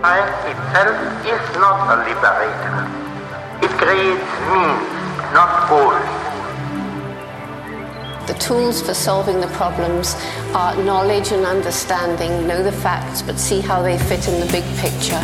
Science itself is not a liberator. It creates means, not goals. The tools for solving the problems are knowledge and understanding. Know the facts, but see how they fit in the big picture.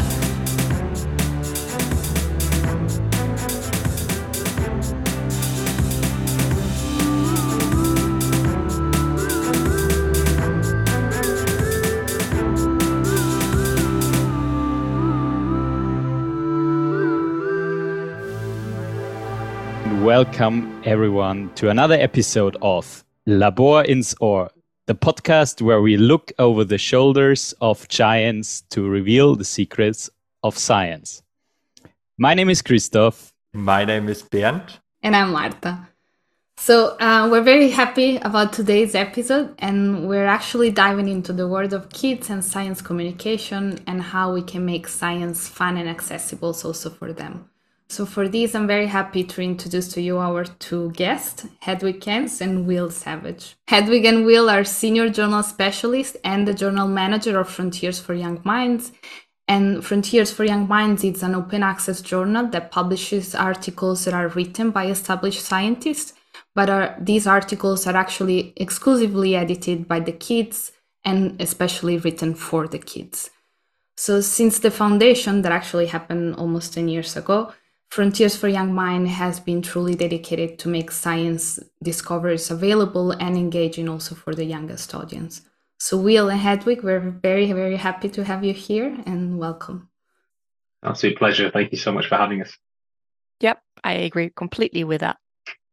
Welcome everyone to another episode of Labor ins Ohr, the podcast where we look over the shoulders of giants to reveal the secrets of science. My name is Christoph. My name is Bernd. And I'm Marta. So we're very happy about today's episode, and we're actually diving into the world of kids and science communication and how we can make science fun and accessible also for them. So for this, I'm very happy to introduce to you our two guests, Hedwig Kens and Will Savage. Hedwig and Will are senior journal specialists and the journal manager of Frontiers for Young Minds. And Frontiers for Young Minds is an open access journal that publishes articles that are written by established scientists, but these articles are actually exclusively edited by the kids and especially written for the kids. So since the foundation that actually happened almost 10 years ago, Frontiers for Young Mind has been truly dedicated to make science discoveries available and engaging also for the youngest audience. So Will and Hedwig, we're very, very happy to have you here and welcome. Absolute pleasure. Thank you so much for having us. Yep, I agree completely with that.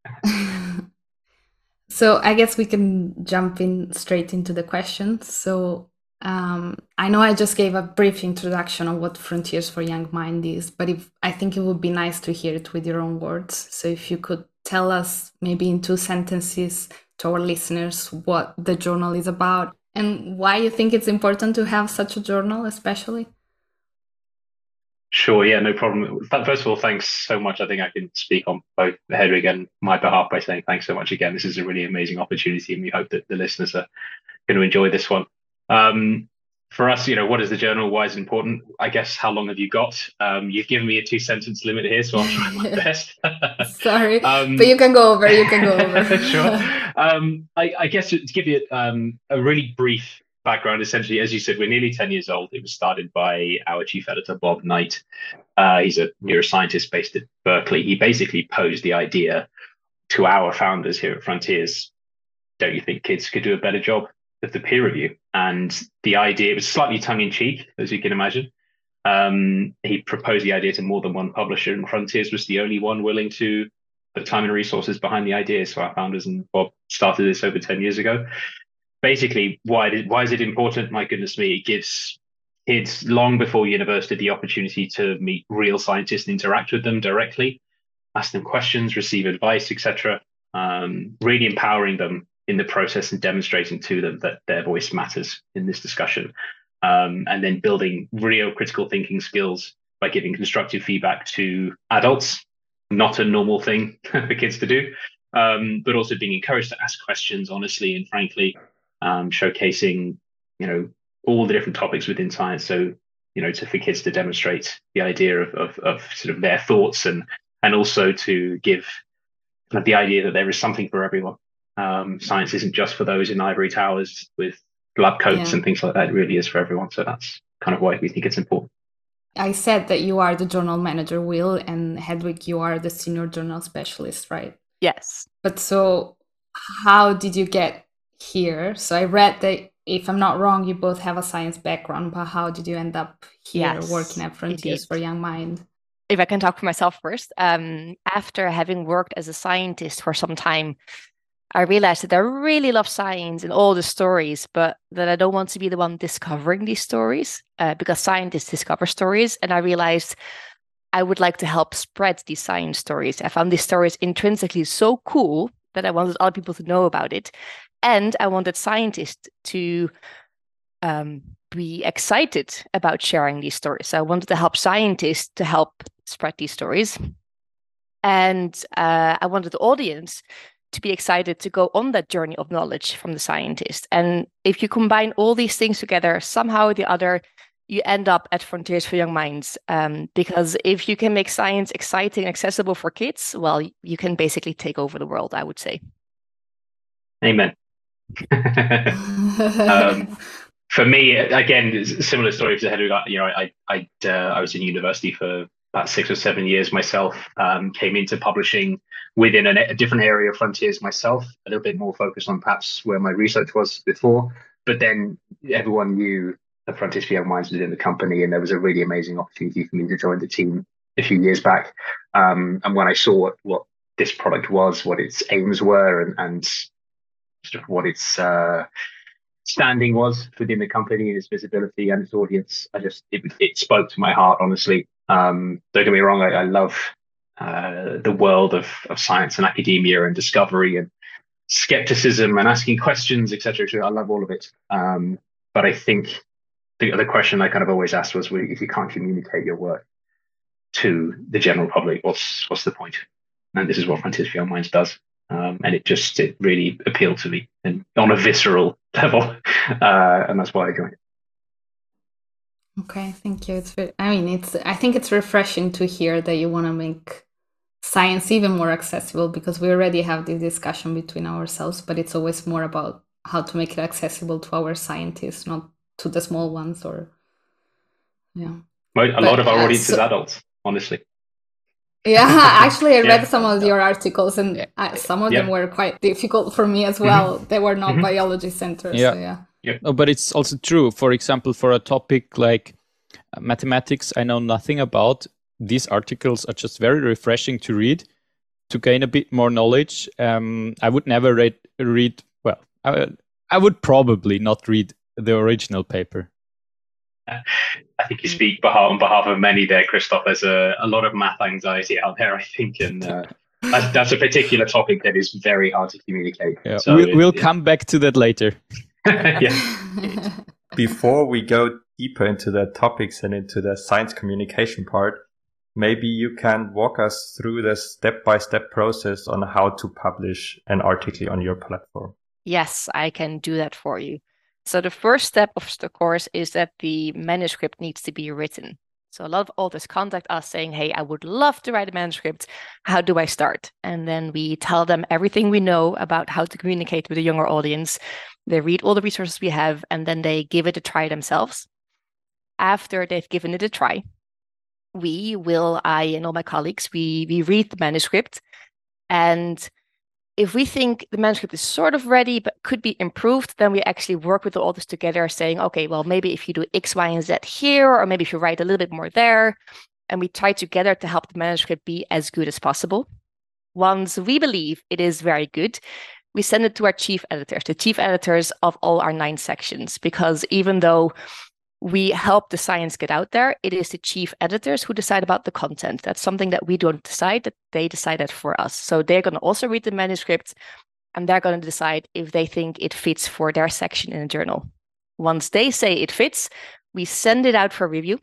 So I guess we can jump in straight into the questions. So I know I just gave a brief introduction on what Frontiers for Young Mind is, but I think it would be nice to hear it with your own words. So if you could tell us maybe in 2 sentences to our listeners what the journal is about and why you think it's important to have such a journal especially. Sure, yeah, no problem. First of all, thanks so much. I think I can speak on both Hedwig and my behalf by saying thanks so much again. This is a really amazing opportunity, and we hope that the listeners are going to enjoy this one. For us, what is the journal? Why is it important? I guess, how long have you got? You've given me a 2-sentence limit here, so I'll try my best. Sorry, but you can go over. Sure. I guess to give you a really brief background, essentially, as you said, we're nearly 10 years old. It was started by our chief editor, Bob Knight. He's a neuroscientist based at Berkeley. He basically posed the idea to our founders here at Frontiers, don't you think kids could do a better job of the peer review? And the idea, it was slightly tongue-in-cheek, as you can imagine. He proposed the idea to more than one publisher, and Frontiers was the only one willing to put time and resources behind the idea. So our founders and Bob started this over 10 years ago. Basically, why is it important? My goodness me, it gives kids long before university the opportunity to meet real scientists and interact with them directly, ask them questions, receive advice, etc. Really empowering them in the process and demonstrating to them that their voice matters in this discussion. And then building real critical thinking skills by giving constructive feedback to adults, not a normal thing for kids to do, but also being encouraged to ask questions honestly and frankly, showcasing, all the different topics within science. So, for kids to demonstrate the idea of sort of their thoughts and also to give the idea that there is something for everyone. Science isn't just for those in ivory towers with lab coats and things like that. It really is for everyone. So that's kind of why we think it's important. I said that you are the journal manager, Will, and Hedwig, you are the senior journal specialist, right? Yes. But so how did you get here? So I read that, if I'm not wrong, you both have a science background, but how did you end up here working at Frontiers for Young Mind? If I can talk for myself first, after having worked as a scientist for some time, I realized that I really love science and all the stories, but that I don't want to be the one discovering these stories because scientists discover stories. And I realized I would like to help spread these science stories. I found these stories intrinsically so cool that I wanted other people to know about it. And I wanted scientists to be excited about sharing these stories. So I wanted to help scientists to help spread these stories. And I wanted the audience to be excited to go on that journey of knowledge from the scientist. And if you combine all these things together, somehow or the other, you end up at Frontiers for Young Minds. Because if you can make science exciting and accessible for kids, well, you can basically take over the world, I would say. Amen. For me, again, similar story to Henry. I was in university for about 6 or 7 years myself. Came into publishing within a different area of Frontiers myself, a little bit more focused on perhaps where my research was before. But then everyone knew that Frontiers for Young Minds was in the company, and there was a really amazing opportunity for me to join the team a few years back. And when I saw what this product was, what its aims were, and sort of what its standing was within the company and its visibility and its audience, it spoke to my heart, honestly. Don't get me wrong, I love the world of science and academia and discovery and skepticism and asking questions, etc. I love all of it. But I think the question I kind of always asked was, if you can't communicate your work to the general public, what's the point? And this is what Frontiers for Young Minds does. And it really appealed to me and on a visceral level, and that's why I joined. Okay, thank you. I think it's refreshing to hear that you want to make science even more accessible, because we already have this discussion between ourselves, but it's always more about how to make it accessible to our scientists, not to the small ones. Or a lot of our audience is adults, honestly. Yeah, actually, I read some of your articles, and some of them were quite difficult for me as well. They were not biology centers. Yeah. No, but it's also true. For example, for a topic like mathematics, I know nothing about. These articles are just very refreshing to read, to gain a bit more knowledge. I would never read. Well, I would probably not read the original paper. I think you speak on behalf of many there, Christoph. There's a lot of math anxiety out there, I think, and that's a particular topic that is very hard to communicate. Yeah. So we'll come back to that later. Before we go deeper into the topics and into the science communication part, maybe you can walk us through the step-by-step process on how to publish an article on your platform. Yes, I can do that for you. So the first step of the course is that the manuscript needs to be written. So a lot of authors contact us saying, hey, I would love to write a manuscript. How do I start? And then we tell them everything we know about how to communicate with a younger audience. They read all the resources we have, and then they give it a try themselves. After they've given it a try, I and all my colleagues, we read the manuscript. And if we think the manuscript is sort of ready but could be improved, then we actually work with the authors together saying, okay, well, maybe if you do X, Y, and Z here, or maybe if you write a little bit more there, and we try together to help the manuscript be as good as possible. Once we believe it is very good, we send it to our chief editors, the chief editors of all our 9 sections, because even though we help the science get out there, it is the chief editors who decide about the content. That's something that we don't decide, that they decide that for us. So they're going to also read the manuscript, and they're going to decide if they think it fits for their section in a journal. Once they say it fits, we send it out for review,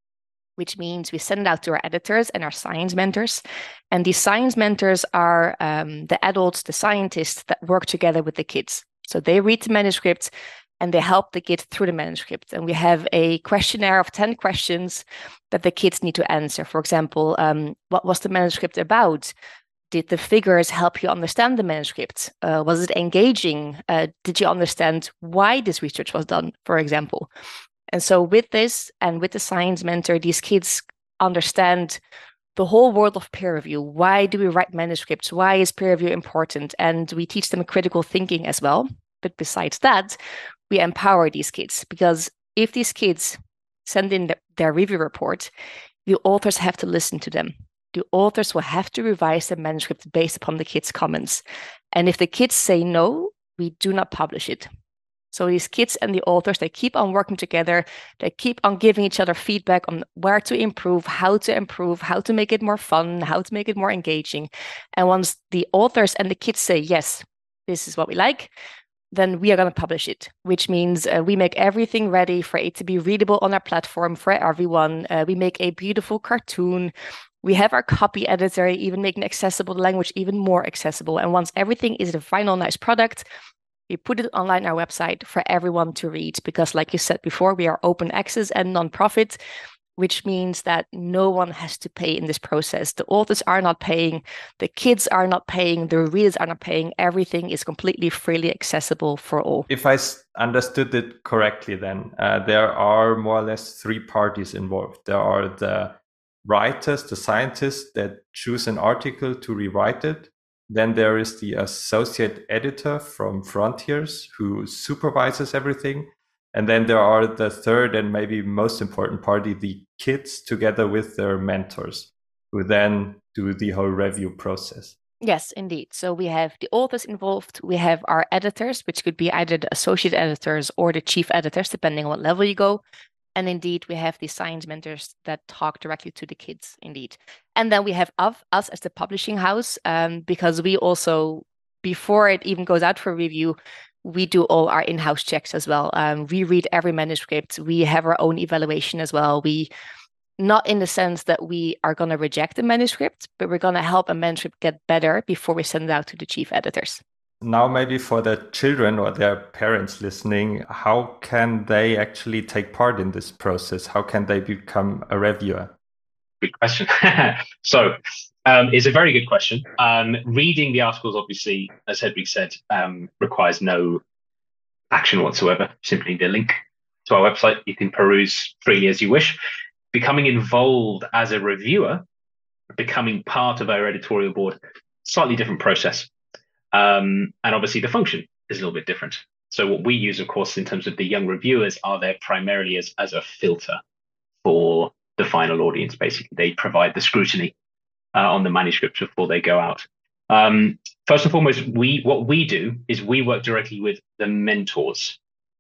which means we send it out to our editors and our science mentors. And these science mentors are the adults, the scientists that work together with the kids. So they read the manuscript, and they help the kids through the manuscript. And we have a questionnaire of 10 questions that the kids need to answer. For example, what was the manuscript about? Did the figures help you understand the manuscript? Was it engaging? Did you understand why this research was done, for example? And so with this and with the science mentor, these kids understand the whole world of peer review. Why do we write manuscripts? Why is peer review important? And we teach them critical thinking as well. But besides that, we empower these kids, because if these kids send in their review report, the authors have to listen to them. The authors will have to revise the manuscript based upon the kids' comments. And if the kids say no, we do not publish it. So these kids and the authors, they keep on working together. They keep on giving each other feedback on where to improve, how to make it more fun, how to make it more engaging. And once the authors and the kids say, yes, this is what we like, then we are going to publish it, which means we make everything ready for it to be readable on our platform for everyone. We make a beautiful cartoon. We have our copy editor, even making accessible the language even more accessible. And once everything is the final nice product, We put it online on our website for everyone to read because, like you said before, we are open access and non-profit, which means that no one has to pay in this process. The authors are not paying, the kids are not paying, the readers are not paying. Everything is completely freely accessible for all. If I understood it correctly, then there are more or less three parties involved. There are the writers, the scientists that choose an article to rewrite it. Then there is the associate editor from Frontiers who supervises everything. And then there are the third and maybe most important party, the kids together with their mentors, who then do the whole review process. Yes, indeed. So we have the authors involved. We have our editors, which could be either the associate editors or the chief editors, depending on what level you go. And indeed, we have the science mentors that talk directly to the kids, indeed. And then we have us as the publishing house, because we also, before it even goes out for review, we do all our in-house checks as well. We read every manuscript. We have our own evaluation as well. Not in the sense that we are going to reject the manuscript, but we're going to help a manuscript get better before we send it out to the chief editors. Now, maybe for the children or their parents listening, how can they actually take part in this process? How can they become a reviewer? Good question. So it's a very good question. Reading the articles, obviously, as Hedvig said, requires no action whatsoever. Simply the link to our website. You can peruse freely as you wish. Becoming involved as a reviewer, becoming part of our editorial board, slightly different process. And obviously the function is a little bit different. So what we use, of course, in terms of the young reviewers, are there primarily as a filter for the final audience. Basically, they provide the scrutiny on the manuscript before they go out. First and foremost, what we do is we work directly with the mentors.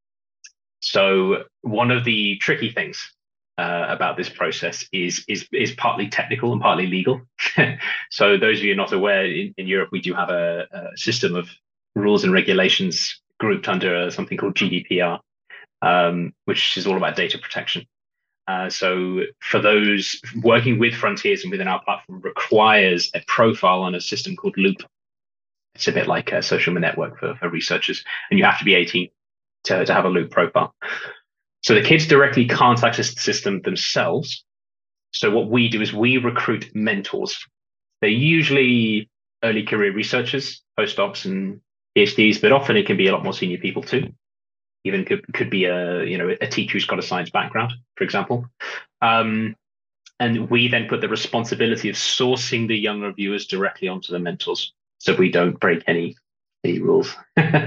So one of the tricky things about this process is partly technical and partly legal. So those of you not aware, in Europe, we do have a system of rules and regulations grouped under something called GDPR, which is all about data protection. So for those working with Frontiers and within our platform requires a profile on a system called Loop. It's a bit like a social network for researchers, and you have to be 18 to have a Loop profile. So the kids directly can't access the system themselves. So what we do is we recruit mentors. They're usually early career researchers, postdocs and PhDs, but often it can be a lot more senior people too. Even could be a teacher who's got a science background, for example. And we then put the responsibility of sourcing the young reviewers directly onto the mentors, so we don't break any rules.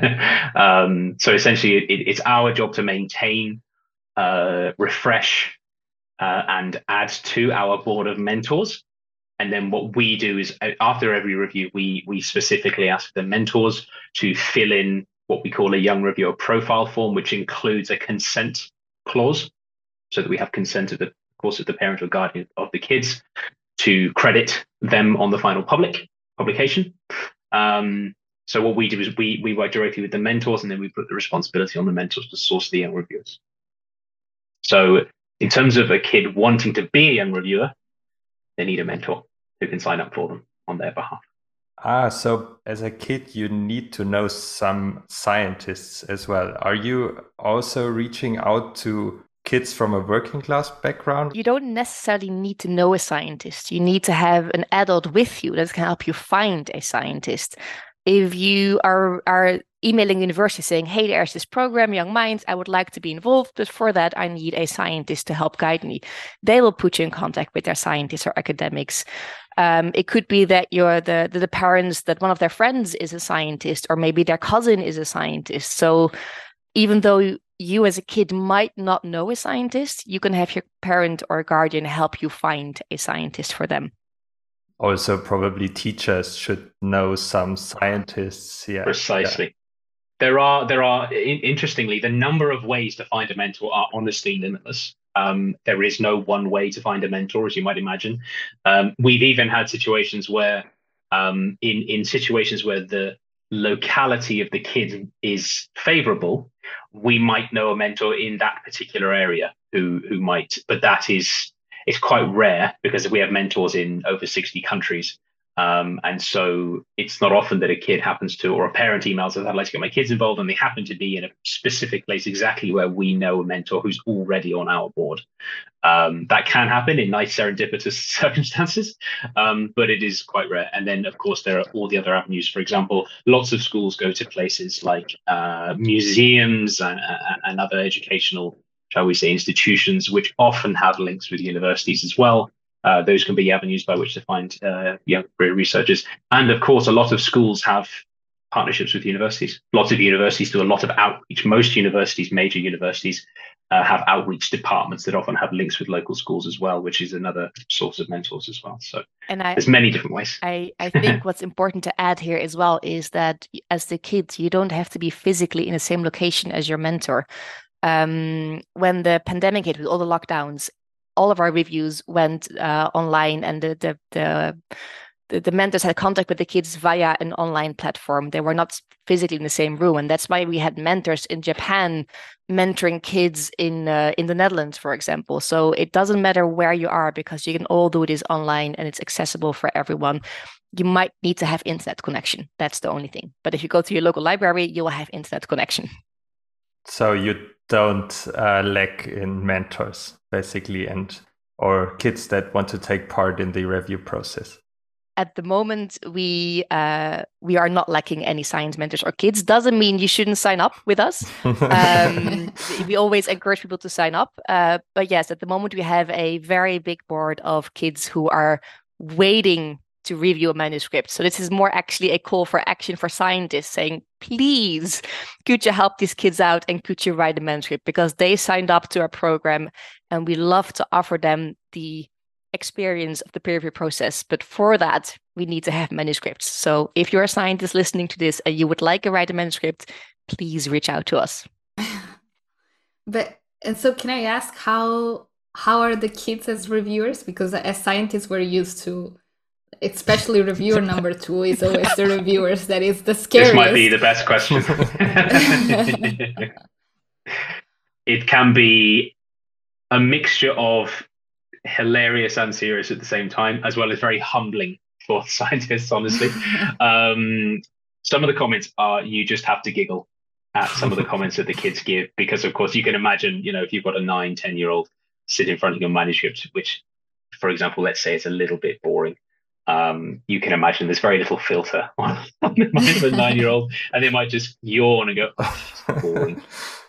So essentially, it's our job to maintain, refresh, and add to our board of mentors. And then what we do is after every review, we specifically ask the mentors to fill in what we call a young reviewer profile form, which includes a consent clause, so that we have consent of the parent or guardian of the kids to credit them on the final publication. So what we do is we work directly with the mentors, and then we put the responsibility on the mentors to source the young reviewers. So in terms of a kid wanting to be a young reviewer, they need a mentor who can sign up for them on their behalf. So as a kid, you need to know some scientists as well. Are you also reaching out to kids from a working class background? You don't necessarily need to know a scientist. You need to have an adult with you that can help you find a scientist. If you are emailing university saying, hey, there's this program, Young Minds, I would like to be involved, but for that, I need a scientist to help guide me. They will put you in contact with their scientists or academics. It could be that you're the parents, that one of their friends is a scientist, or maybe their cousin is a scientist. So even though you as a kid might not know a scientist, you can have your parent or guardian help you find a scientist for them. Also, probably teachers should know some scientists. Yeah, precisely. Yeah. There are. Interestingly, the number of ways to find a mentor are honestly limitless. There is no one way to find a mentor, as you might imagine. We've even had situations where, in situations where the locality of the kid is favorable, we might know a mentor in that particular area who might, but it's quite rare because we have mentors in over 60 countries. And so it's not often that a kid happens to, or a parent emails us, I'd like to get my kids involved, and they happen to be in a specific place exactly where we know a mentor who's already on our board. That can happen in nice serendipitous circumstances, but it is quite rare. And then, of course, there are all the other avenues. For example, lots of schools go to places like museums and other educational, shall we say, institutions, which often have links with universities as well. Those can be avenues by which to find young career researchers. And of course, a lot of schools have partnerships with universities. Lots of universities do a lot of outreach. Most universities, major universities, have outreach departments that often have links with local schools as well, which is another source of mentors as well. So there's many different ways. I think what's important to add here as well is that as the kids, you don't have to be physically in the same location as your mentor. When the pandemic hit with all the lockdowns, all of our reviews went online, and the mentors had contact with the kids via an online platform. They were not physically in the same room, and that's why we had mentors in Japan mentoring kids in the Netherlands, for example. So it doesn't matter where you are, because you can all do this online and it's accessible for everyone. You might need to have internet connection. That's the only thing. But if you go to your local library, you will have internet connection. So you don't lack in mentors, basically, or kids that want to take part in the review process. At the moment, we are not lacking any science mentors or kids. Doesn't mean you shouldn't sign up with us. We always encourage people to sign up. But yes, at the moment, we have a very big board of kids who are waiting to review a manuscript. So this is more actually a call for action for scientists saying, please, could you help these kids out and could you write a manuscript? Because they signed up to our program and we love to offer them the experience of the peer review process. But for that, we need to have manuscripts. So if you're a scientist listening to this and you would like to write a manuscript, please reach out to us. And so can I ask how are the kids as reviewers? Because as scientists, we're used to, especially reviewer number 2 is always the reviewers. That is the scariest. This might be the best question. It can be a mixture of hilarious and serious at the same time, as well as very humbling for scientists, honestly. Some of the comments are, you just have to giggle at some of the comments that the kids give, because of course you can imagine, if you've got a 9-10-year-old sit in front of your manuscript, which, for example, let's say it's a little bit boring. You can imagine there's very little filter on the mind of a 9-year-old, and they might just yawn and go, oh, it's boring.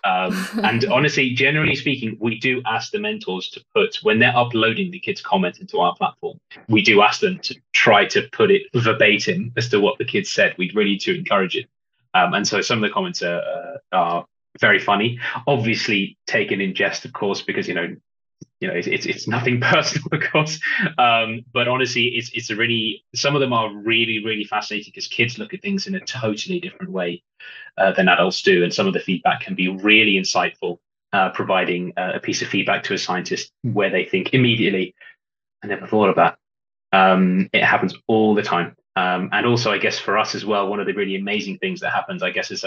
And honestly, generally speaking, we do ask the mentors to put, when they're uploading the kids' comments into our platform, we do ask them to try to put it verbatim as to what the kids said. We'd really to encourage it. And so some of the comments are very funny, obviously taken in jest, of course, because, it's nothing personal, of course. But honestly, it's a really, some of them are really, really fascinating because kids look at things in a totally different way than adults do. And some of the feedback can be really insightful, providing a piece of feedback to a scientist where they think immediately, I never thought of that. It happens all the time. And also, I guess for us as well, one of the really amazing things that happens, I guess, as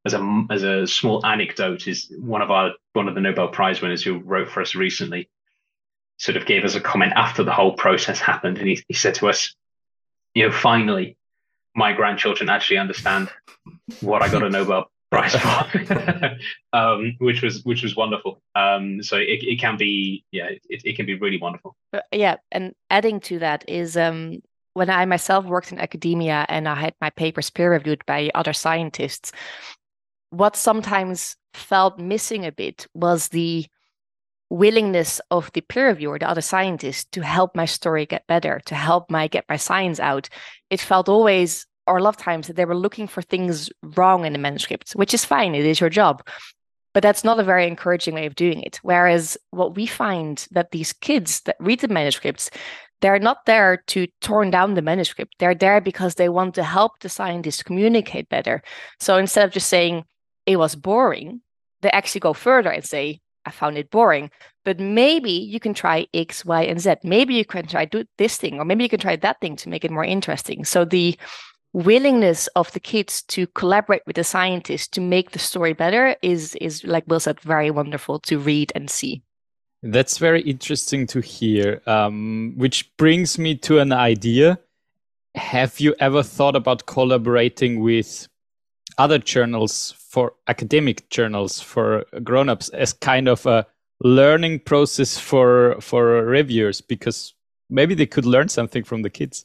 a small anecdote, is one of the Nobel Prize winners who wrote for us recently sort of gave us a comment after the whole process happened, and he said to us, finally, my grandchildren actually understand what I got a Nobel Prize for, which was wonderful. So it can be, it can be really wonderful. Yeah, and adding to that is when I myself worked in academia and I had my papers peer reviewed by other scientists, what sometimes felt missing a bit was the willingness of the peer reviewer, the other scientist, to help my story get better, to help get my science out. It felt always, or a lot of times, that they were looking for things wrong in the manuscript, which is fine, it is your job. But that's not a very encouraging way of doing it. Whereas what we find that these kids that read the manuscripts, they're not there to torn down the manuscript. They're there because they want to help the scientist communicate better. So instead of just saying, it was boring, they actually go further and say, I found it boring, but maybe you can try X, Y, and Z. Maybe you can try this thing, or maybe you can try that thing to make it more interesting. So the willingness of the kids to collaborate with the scientist to make the story better is, like Will said, very wonderful to read and see. That's very interesting to hear, which brings me to an idea. have you ever thought about collaborating with other journals, for academic journals for grown-ups, as kind of a learning process for reviewers? Because maybe they could learn something from the kids.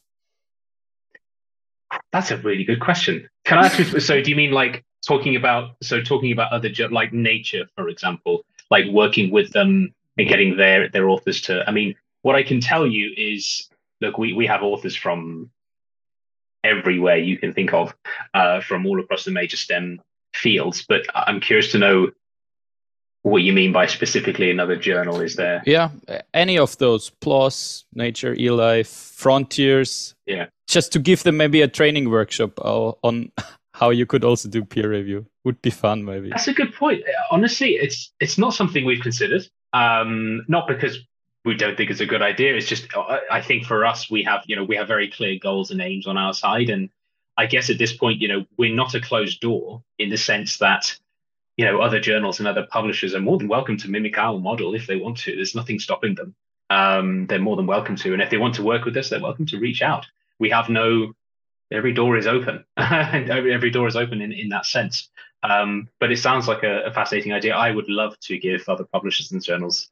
That's a really good question. Can I ask you, so do you mean like talking about other like Nature, for example, like working with them and getting their authors to, I mean, what I can tell you is, look, we have authors from everywhere you can think of, from all across the major STEM fields, but I'm curious to know what you mean by specifically another journal. Is there? Yeah, any of those, PLOS, Nature, eLife, Frontiers. Yeah. Just to give them maybe a training workshop on how you could also do peer review. Would be fun, maybe. That's a good point. Honestly, it's not something we've considered. Not because we don't think it's a good idea. It's just, I think for us, we have very clear goals and aims on our side. And I guess at this point, we're not a closed door in the sense that, other journals and other publishers are more than welcome to mimic our model if they want to. There's nothing stopping them. They're more than welcome to. And if they want to work with us, they're welcome to reach out. We have every door is open. And every door is open in that sense. But it sounds like a fascinating idea. I would love to give other publishers and journals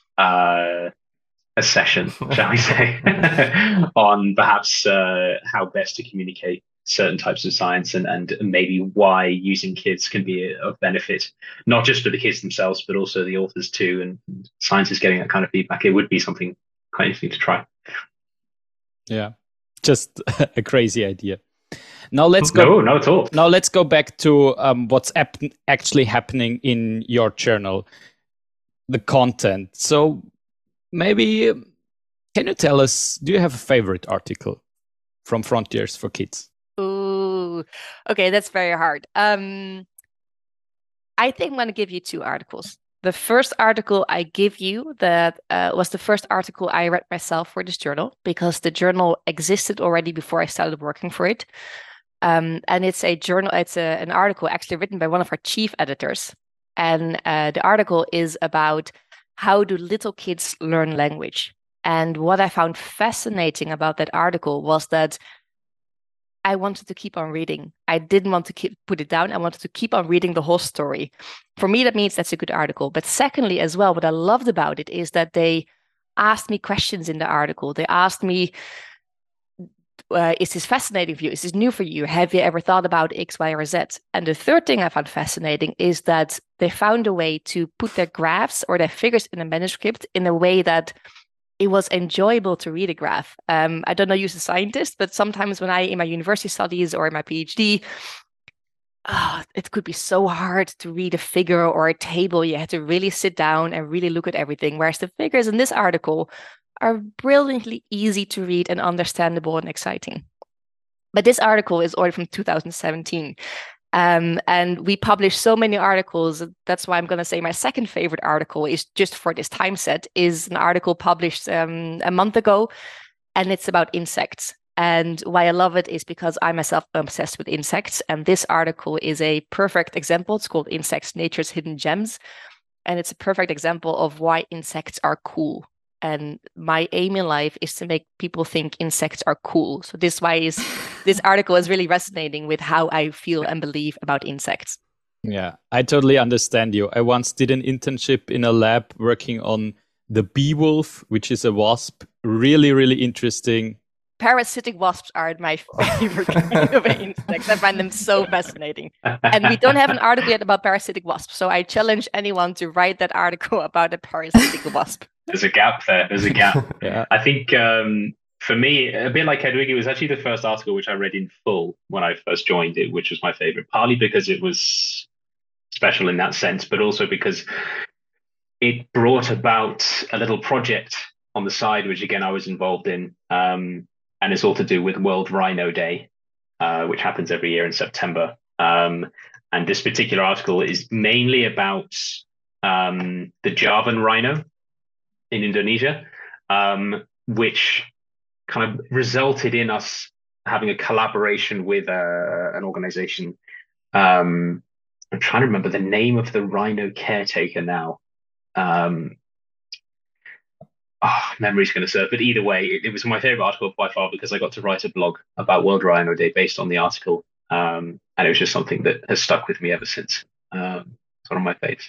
a session, shall we say, on perhaps how best to communicate certain types of science and maybe why using kids can be of benefit, not just for the kids themselves, but also the authors too, and scientists getting that kind of feedback. It would be something quite interesting to try. Yeah, just a crazy idea. Now let's go. No, not at all. Now let's go back to what's actually happening in your journal, the content. So maybe can you tell us, do you have a favorite article from Frontiers for Kids? Ooh, okay, that's very hard. I think I'm going to give you two articles. The first article I give you that was the first article I read myself for this journal, because the journal existed already before I started working for it. And it's a journal. It's an article actually written by one of our chief editors, and the article is about how do little kids learn language. And what I found fascinating about that article was that I wanted to keep on reading. I didn't want to put it down. I wanted to keep on reading the whole story. For me, that means that's a good article. But secondly, as well, what I loved about it is that they asked me questions in the article. They asked me, is this fascinating for you? Is this new for you? Have you ever thought about X, Y, or Z? And the third thing I found fascinating is that they found a way to put their graphs or their figures in a manuscript in a way that it was enjoyable to read a graph. I don't know you as a scientist, but sometimes when in my university studies or in my PhD, it could be so hard to read a figure or a table. You had to really sit down and really look at everything. Whereas the figures in this article are brilliantly easy to read and understandable and exciting. But this article is already from 2017. And we published so many articles. That's why I'm going to say my second favorite article is just for this time set, is an article published a month ago, and it's about insects. And why I love it is because I myself am obsessed with insects. And this article is a perfect example. It's called Insects, Nature's Hidden Gems. And it's a perfect example of why insects are cool. And my aim in life is to make people think insects are cool. So this article is really resonating with how I feel and believe about insects. Yeah, I totally understand you. I once did an internship in a lab working on the bee wolf, which is a wasp. Really, really interesting. Parasitic wasps are my favorite kind of insects. I find them so fascinating. And we don't have an article yet about parasitic wasps. So I challenge anyone to write that article about a parasitic wasp. There's a gap there. There's a gap. Yeah. I think for me, a bit like Hedwig, it was actually the first article which I read in full when I first joined it, which was my favorite, partly because it was special in that sense, but also because it brought about a little project on the side, which again, I was involved in. And it's all to do with World Rhino Day, which happens every year in September. And this particular article is mainly about the Javan rhino in Indonesia, which kind of resulted in us having a collaboration with an organization. I'm trying to remember the name of the rhino caretaker now. memory's going to serve. But either way, it was my favorite article by far because I got to write a blog about World Rhino Day based on the article. And it was just something that has stuck with me ever since. It's one of my faves.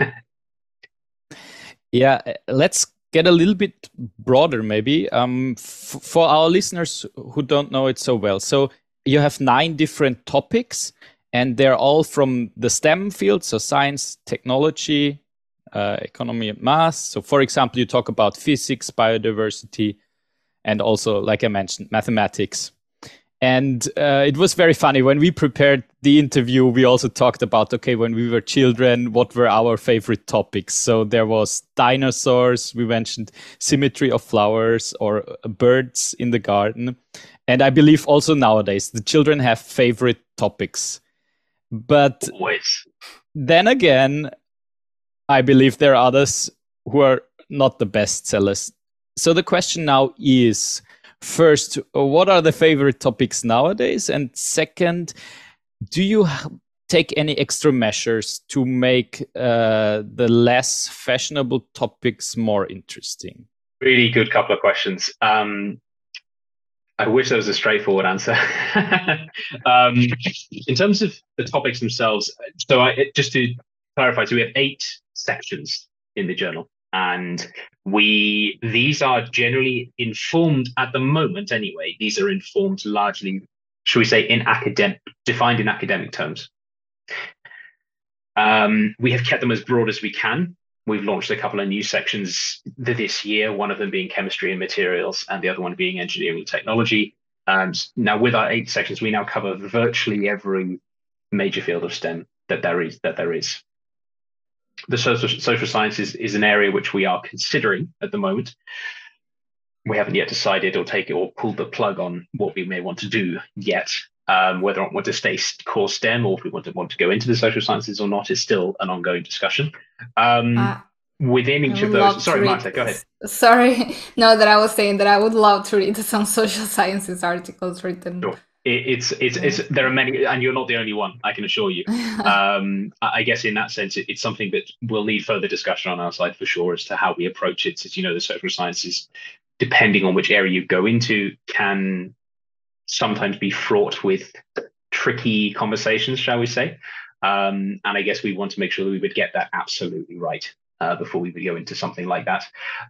Yeah, let's get a little bit broader maybe for our listeners who don't know it so well. So you have 9 different topics and they're all from the STEM field, so science, technology, economy and math. So for example, you talk about physics, biodiversity, and also, like I mentioned, mathematics. And it was very funny when we prepared the interview. We also talked about, okay, when we were children, what were our favorite topics? So there was dinosaurs. We mentioned symmetry of flowers or birds in the garden. And I believe also nowadays the children have favorite topics. But always. Then again, I believe there are others who are not the best sellers. So the question now is, first, what are the favorite topics nowadays? And second, do you take any extra measures to make the less fashionable topics more interesting? Really good couple of questions. I wish there was a straightforward answer. In terms of the topics themselves, so just to clarify, so we have 8 sections in the journal. And these are generally informed at the moment anyway. These are informed largely, should we say, defined in academic terms. We have kept them as broad as we can. We've launched a couple of new sections this year, one of them being chemistry and materials, and the other one being engineering and technology. Now, with our 8 sections, we now cover virtually every major field of STEM that there is. The social sciences is an area which we are considering at the moment. We haven't yet decided or pulled the plug on what we may want to do yet. Whether or not we want to stay core STEM or if we want to go into the social sciences or not is still an ongoing discussion. Within each of those, sorry, Marta, go ahead. Sorry, no, that I was saying that I would love to read some social sciences articles written. Sure. There are many, and you're not the only one, I can assure you. I guess in that sense, it's something that will need further discussion on our side for sure as to how we approach it. As you know, the social sciences, depending on which area you go into, can sometimes be fraught with tricky conversations, shall we say. And I guess we want to make sure that we would get that absolutely right before we would go into something like that.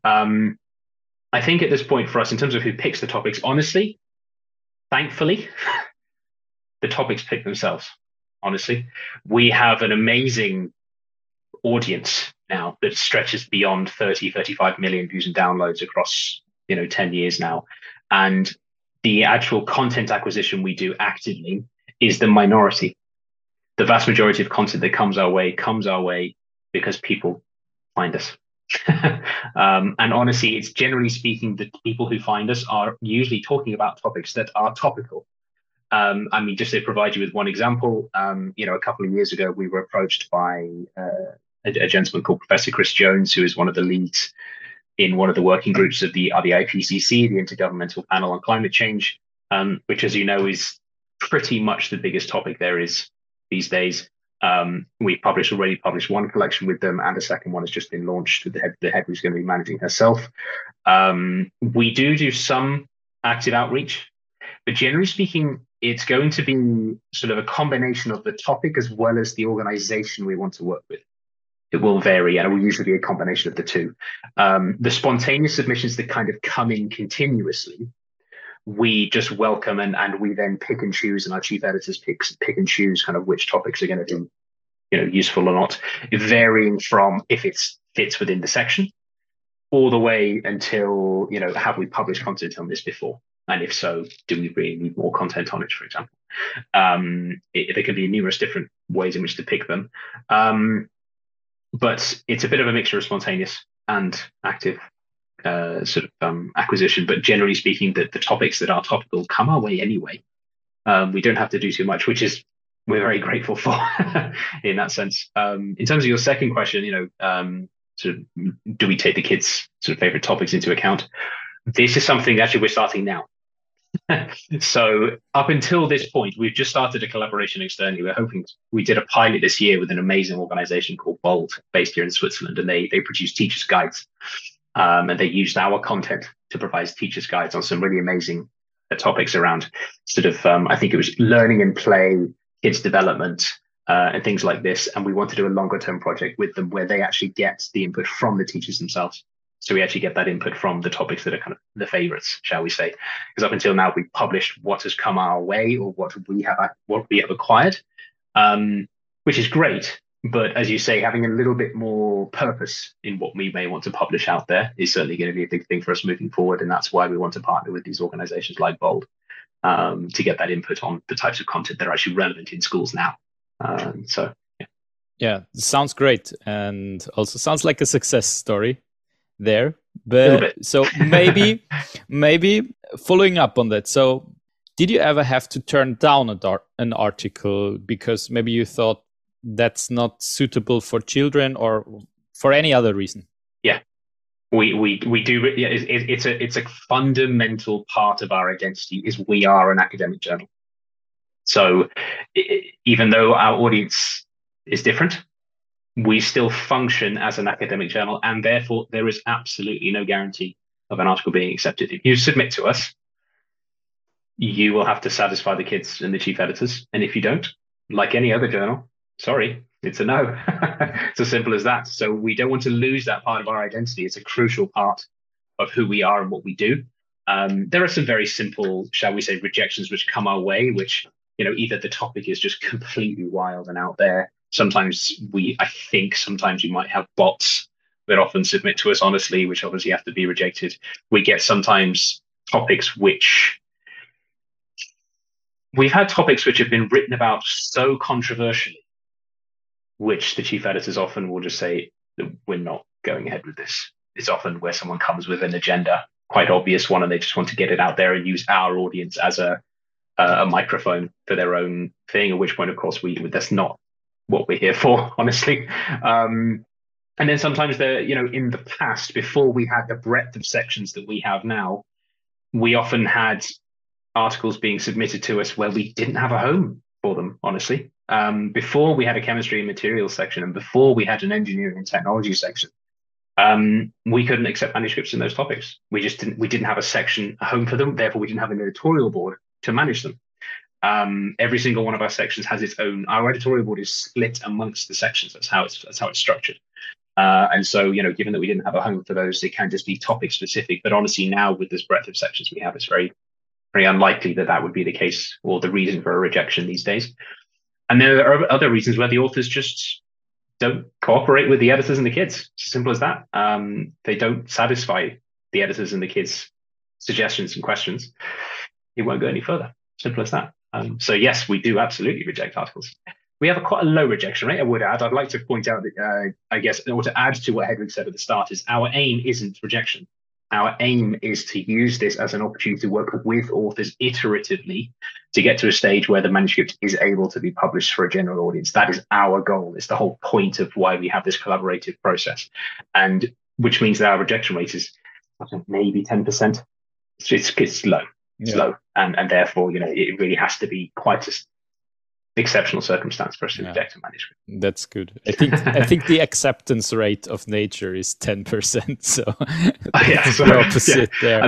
I think at this point for us, in terms of who picks the topics, honestly, thankfully, the topics pick themselves. Honestly, we have an amazing audience now that stretches beyond 35 million views and downloads across 10 years now. And the actual content acquisition we do actively is the minority. The vast majority of content that comes our way because people find us. And honestly, it's generally speaking, the people who find us are usually talking about topics that are topical. I mean, just to provide you with one example, a couple of years ago, we were approached by a gentleman called Professor Chris Jones, who is one of the leads in one of the working groups of the IPCC, the Intergovernmental Panel on Climate Change, which, as you know, is pretty much the biggest topic there is these days. We've already published one collection with them, and a second one has just been launched with the head who's going to be managing herself. We do some active outreach, but generally speaking, it's going to be sort of a combination of the topic as well as the organization we want to work with. It will vary, and it will usually be a combination of the two. The spontaneous submissions that kind of come in continuously, we just welcome, and we then pick and choose, and our chief editors pick and choose kind of which topics are going to be useful or not, varying from if it fits within the section all the way until have we published content on this before, and if so, do we really need more content on it, for example. There can be numerous different ways in which to pick them, but it's a bit of a mixture of spontaneous and active acquisition. But generally speaking, the topics that are topical come our way anyway. We don't have to do too much, which is we're very grateful for in that sense. In terms of your second question, do we take the kids' favorite topics into account? This is something actually we're starting now. So up until this point, we've just started a collaboration externally. We did a pilot this year with an amazing organization called Bold, based here in Switzerland, and they produce teachers' guides. And they used our content to provide teachers' guides on some really amazing topics around sort of, I think it was learning and play, kids' development, and things like this. And we want to do a longer term project with them where they actually get the input from the teachers themselves. So we actually get that input from the topics that are kind of the favorites, shall we say? Because up until now, we've published what has come our way or what we have acquired, which is great. But as you say, having a little bit more purpose in what we may want to publish out there is certainly going to be a big thing for us moving forward. And that's why we want to partner with these organizations like Bold to get that input on the types of content that are actually relevant in schools now. Yeah, sounds great, and also sounds like a success story there. But so maybe following up on that. So did you ever have to turn down an article because maybe you thought that's not suitable for children or for any other reason? Yeah, we do. Yeah, it's a fundamental part of our identity is we are an academic journal. So even though our audience is different, we still function as an academic journal, and therefore there is absolutely no guarantee of an article being accepted. If you submit to us, you will have to satisfy the kids and the chief editors. And if you don't, like any other journal, sorry, it's a no. It's as simple as that. So we don't want to lose that part of our identity. It's a crucial part of who we are and what we do. There are some very simple, shall we say, rejections which come our way, which, either the topic is just completely wild and out there. Sometimes sometimes you might have bots that often submit to us honestly, which obviously have to be rejected. We get sometimes topics which we've had topics which have been written about so controversially, which the chief editors often will just say, we're not going ahead with this. It's often where someone comes with an agenda, quite obvious one, and they just want to get it out there and use our audience as a microphone for their own thing, at which point, of course, that's not what we're here for, honestly. And then sometimes in the past, before we had the breadth of sections that we have now, we often had articles being submitted to us where we didn't have a home for them, honestly. Before we had a chemistry and materials section, and before we had an engineering and technology section, we couldn't accept manuscripts in those topics. We didn't have a home for them. Therefore, we didn't have an editorial board to manage them. Every single one of our sections has its own. Our editorial board is split amongst the sections. That's how it's structured. And so, given that we didn't have a home for those, they can just be topic specific. But honestly, now with this breadth of sections we have, it's very, very unlikely that would be the case or the reason for a rejection these days. And there are other reasons where the authors just don't cooperate with the editors and the kids. It's as simple as that. They don't satisfy the editors and the kids' suggestions and questions. It won't go any further. Simple as that. So yes, we do absolutely reject articles. We have quite a low rejection rate, I would add. I'd like to point out that, I guess, or to add to what Hedwig said at the start, is our aim isn't rejection. Our aim is to use this as an opportunity to work with authors iteratively to get to a stage where the manuscript is able to be published for a general audience. That is our goal. It's the whole point of why we have this collaborative process, and which means that our rejection rate is, I think, maybe 10%. It's low. It's low, and therefore, it really has to be quite an exceptional circumstance for us to reject a manuscript. That's good. I think the acceptance rate of nature is 10%. So that's the opposite there.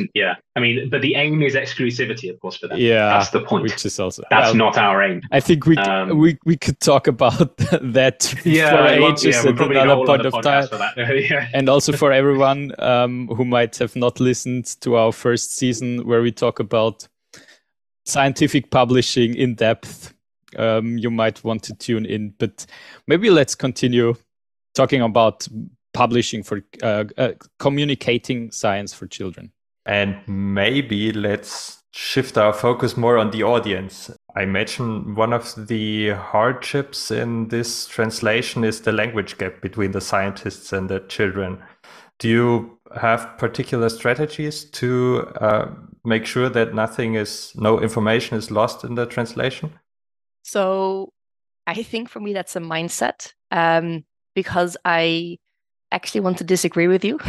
But the aim is exclusivity, of course, for them. Yeah, that's the point. Which is also not our aim. I think we could talk about that for ages at another point of time. And also for everyone who might have not listened to our first season, where we talk about scientific publishing in depth. You might want to tune in, but maybe let's continue talking about publishing for communicating science for children. And maybe let's shift our focus more on the audience. I imagine one of the hardships in this translation is the language gap between the scientists and the children. Do you have particular strategies to make sure that no information is lost in the translation? So I think for me, that's a mindset, because I actually want to disagree with you.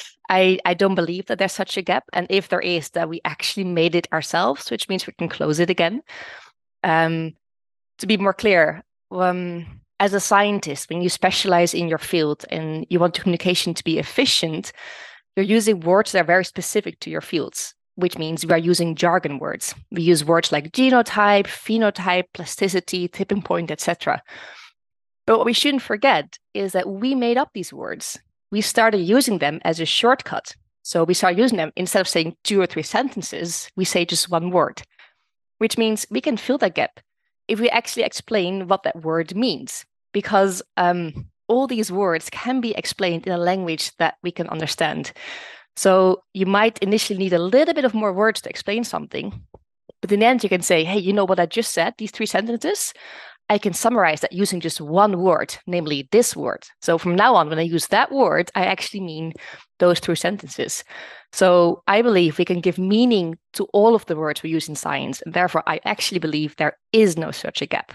I don't believe that there's such a gap. And if there is, that we actually made it ourselves, which means we can close it again. To be more clear, as a scientist, when you specialize in your field and you want communication to be efficient, you're using words that are very specific to your fields, which means we are using jargon words. We use words like genotype, phenotype, plasticity, tipping point, etc. But what we shouldn't forget is that we made up these words. We started using them as a shortcut. So we start using them, instead of saying 2 or 3 sentences, we say just one word, which means we can fill that gap if we actually explain what that word means, because all these words can be explained in a language that we can understand. So you might initially need a little bit of more words to explain something, but in the end you can say, hey, you know what I just said, these 3 sentences? I can summarize that using just one word, namely this word. So from now on, when I use that word, I actually mean those 3 sentences. So I believe we can give meaning to all of the words we use in science. And therefore, I actually believe there is no such a gap.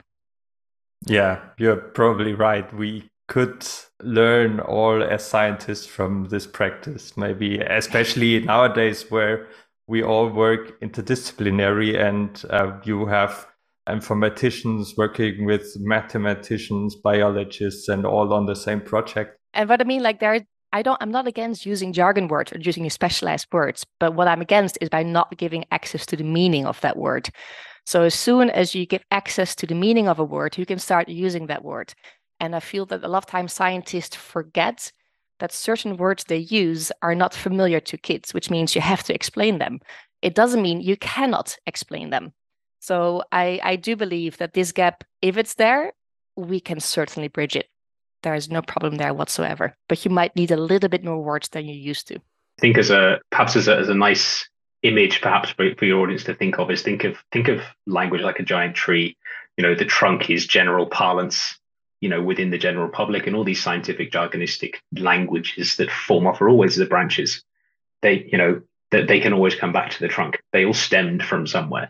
Yeah, you're probably right. We could learn all as scientists from this practice, maybe especially nowadays where we all work interdisciplinary and you have informaticians working with mathematicians, biologists, and all on the same project. And what I mean, like I'm not against using jargon words or using specialized words, but what I'm against is by not giving access to the meaning of that word. So as soon as you give access to the meaning of a word, you can start using that word. And I feel that a lot of times scientists forget that certain words they use are not familiar to kids, which means you have to explain them. It doesn't mean you cannot explain them. So I do believe that this gap, if it's there, we can certainly bridge it. There is no problem there whatsoever. But you might need a little bit more words than you used to. I think as a nice image, perhaps for your audience to think of, is think of language like a giant tree. The trunk is general parlance, within the general public, and all these scientific jargonistic languages that form off are always the branches. They can always come back to the trunk. They all stemmed from somewhere.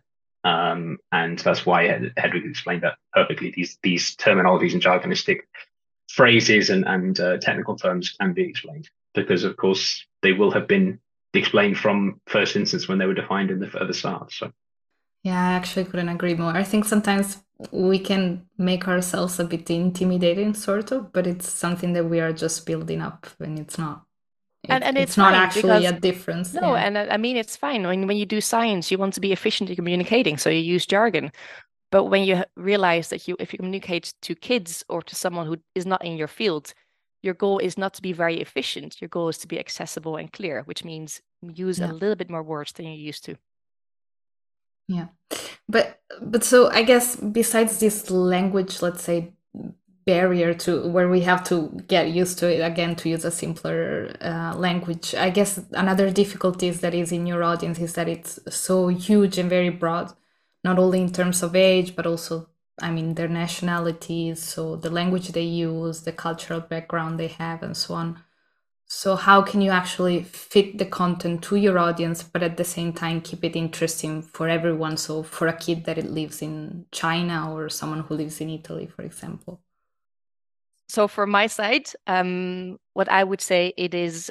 And that's why Hedwig explained that perfectly. These terminologies and jargonistic phrases and technical terms can be explained because, of course, they will have been explained from first instance when they were defined at the start. So, yeah, I actually couldn't agree more. I think sometimes we can make ourselves a bit intimidating, sort of, but it's something that we are just building up, and it's not. And it's not actually a difference. No, yeah. And I mean, it's fine. When you do science, you want to be efficient in communicating, so you use jargon. But when you realize that if you communicate to kids or to someone who is not in your field, your goal is not to be very efficient. Your goal is to be accessible and clear, which means use a little bit more words than you used to. Yeah. But so I guess besides this language, let's say, barrier to where we have to get used to it again to use a simpler language, I guess another difficulty that is in your audience is that it's so huge and very broad, not only in terms of age, but also, their nationalities, so the language they use, the cultural background they have, and so on. So how can you actually fit the content to your audience, but at the same time keep it interesting for everyone? So for a kid that lives in China or someone who lives in Italy, for example. So from my side, what I would say it is,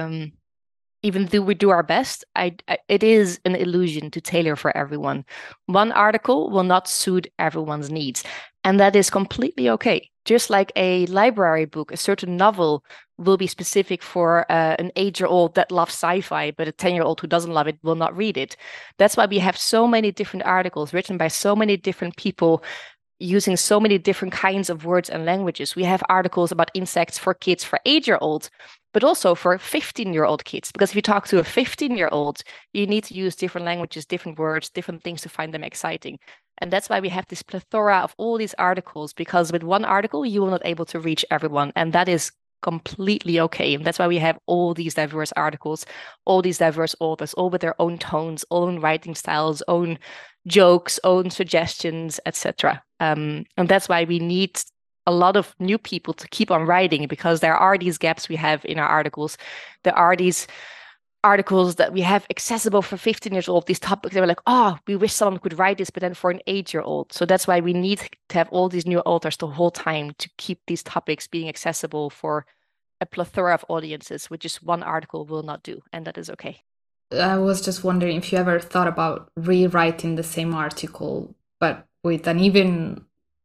even though we do our best, it is an illusion to tailor for everyone. One article will not suit everyone's needs, and that is completely okay. Just like a library book, a certain novel will be specific for an 8-year-old that loves sci-fi, but a 10-year-old who doesn't love it will not read it. That's why we have so many different articles written by so many different people using so many different kinds of words and languages. We have articles about insects for kids for 8-year-olds, but also for 15-year-old kids. Because if you talk to a 15-year-old, you need to use different languages, different words, different things to find them exciting. And that's why we have this plethora of all these articles, because with one article, you will not able to reach everyone. And that is completely okay. And that's why we have all these diverse articles, all these diverse authors, all with their own tones, own writing styles, own jokes, own suggestions, etc. And that's why we need a lot of new people to keep on writing, because there are these gaps we have in our articles. There are these articles that we have accessible for 15 years old, these topics, they were like, oh, we wish someone could write this, but then for an 8-year-old. So that's why we need to have all these new authors the whole time to keep these topics being accessible for a plethora of audiences, which just one article will not do. And that is okay. I was just wondering if you ever thought about rewriting the same article, but with an even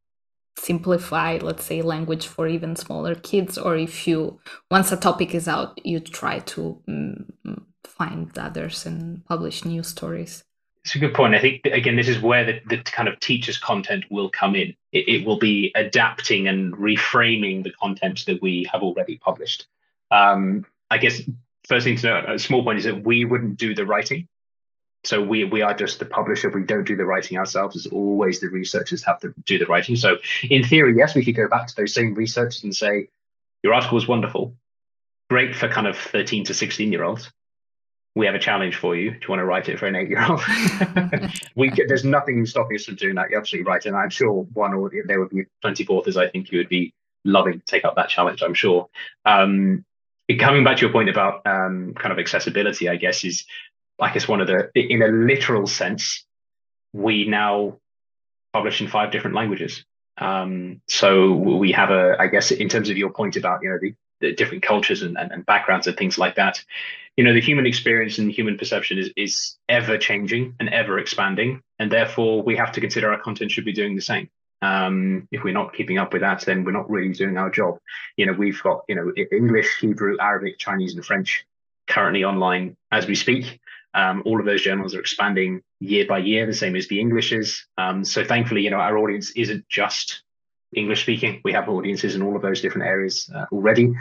simplify, let's say, language for even smaller kids, or if you, once a topic is out, you try to find others and publish new stories? It's a good point. I think, again, this is where the kind of teacher's content will come in. It will be adapting and reframing the content that we have already published. I guess first thing to note, a small point, is that we wouldn't do the writing. So we are just the publisher. We don't do the writing ourselves. It's always the researchers have to do the writing. So in theory, yes, we could go back to those same researchers and say, your article was wonderful, great for kind of 13 to 16-year-olds. We have a challenge for you. Do you want to write it for an 8-year-old? There's nothing stopping us from doing that. You're absolutely right. And I'm sure there would be plenty of authors I think you would be loving to take up that challenge, I'm sure. Coming back to your point about kind of accessibility, I guess, is, I guess, one of the, in a literal sense, we now publish in 5 different languages. So we have I guess, in terms of your point about, the different cultures and backgrounds and things like that, the human experience and human perception is ever changing and ever expanding. And therefore we have to consider our content should be doing the same. If we're not keeping up with that, then we're not really doing our job. We've got, English, Hebrew, Arabic, Chinese, and French currently online as we speak. All of those journals are expanding year by year, the same as the English is. So thankfully, our audience isn't just English speaking. We have audiences in all of those different areas already.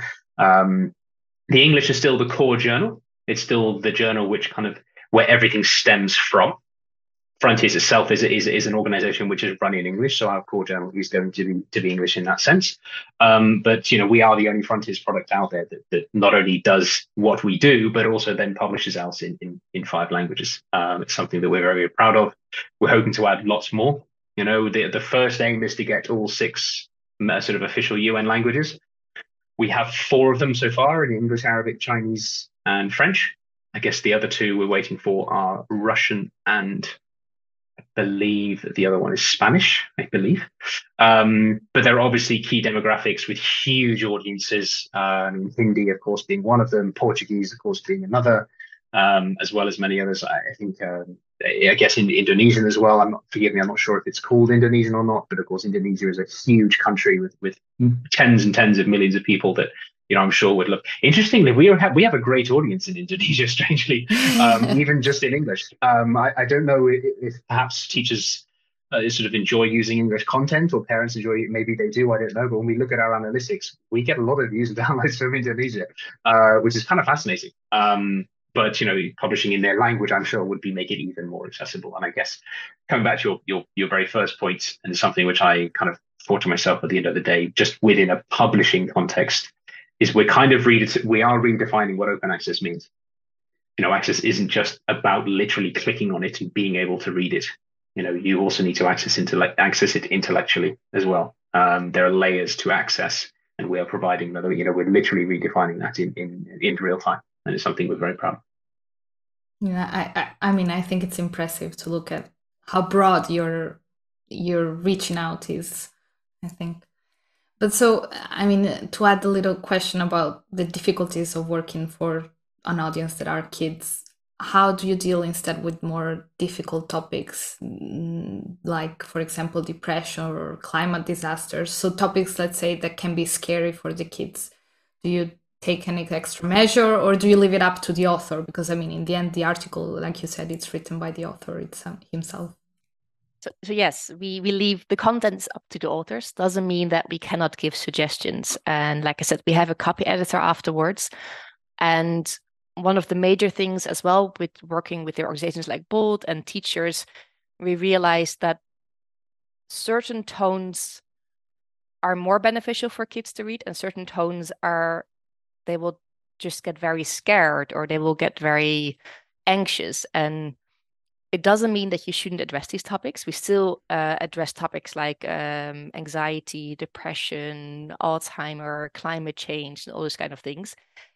The English is still the core journal. It's still the journal which kind of where everything stems from. Frontiers itself is an organization which is run in English, so our core journal is going to be English in that sense. But we are the only Frontiers product out there that not only does what we do, but also then publishes out in 5 languages. It's something that we're very, very proud of. We're hoping to add lots more. The first aim is to get all 6 sort of official UN languages. We have 4 of them so far, in English, Arabic, Chinese, and French. I guess the other 2 we're waiting for are Russian and, I believe that the other one is Spanish, I believe. But there are obviously key demographics with huge audiences. Hindi, of course, being one of them, Portuguese, of course, being another, as well as many others. I think, I guess, in Indonesian as well. Forgive me, I'm not sure if it's called Indonesian or not, but of course, Indonesia is a huge country with tens and tens of millions of people that, I'm sure would look. Interestingly, we have a great audience in Indonesia, strangely, even just in English. I don't know if perhaps teachers sort of enjoy using English content, or parents enjoy it. Maybe they do, I don't know. But when we look at our analytics, we get a lot of views and downloads from Indonesia, which is kind of fascinating. But publishing in their language, I'm sure, would make it even more accessible. And I guess coming back to your very first point, and something which I kind of thought to myself at the end of the day, just within a publishing context, is we are redefining what open access means. Access isn't just about literally clicking on it and being able to read it. You also need to access it intellectually as well. There are layers to access, and we are providing that. We're literally redefining that in real time. And it's something we're very proud of. Yeah, I think it's impressive to look at how broad your reaching out is, I think. But so, to add a little question about the difficulties of working for an audience that are kids, how do you deal instead with more difficult topics, like, for example, depression or climate disasters? So topics, let's say, that can be scary for the kids. Do you take any extra measure, or do you leave it up to the author? Because in the end, the article, like you said, it's written by the author himself. So yes, we leave the contents up to the authors. Doesn't mean that we cannot give suggestions. And like I said, we have a copy editor afterwards. And one of the major things as well with working with the organizations like BOLD and teachers, we realized that certain tones are more beneficial for kids to read, and certain tones they will just get very scared, or they will get very anxious. And it doesn't mean that you shouldn't address these topics. We still address topics like anxiety, depression, Alzheimer, climate change, and all those kind of things.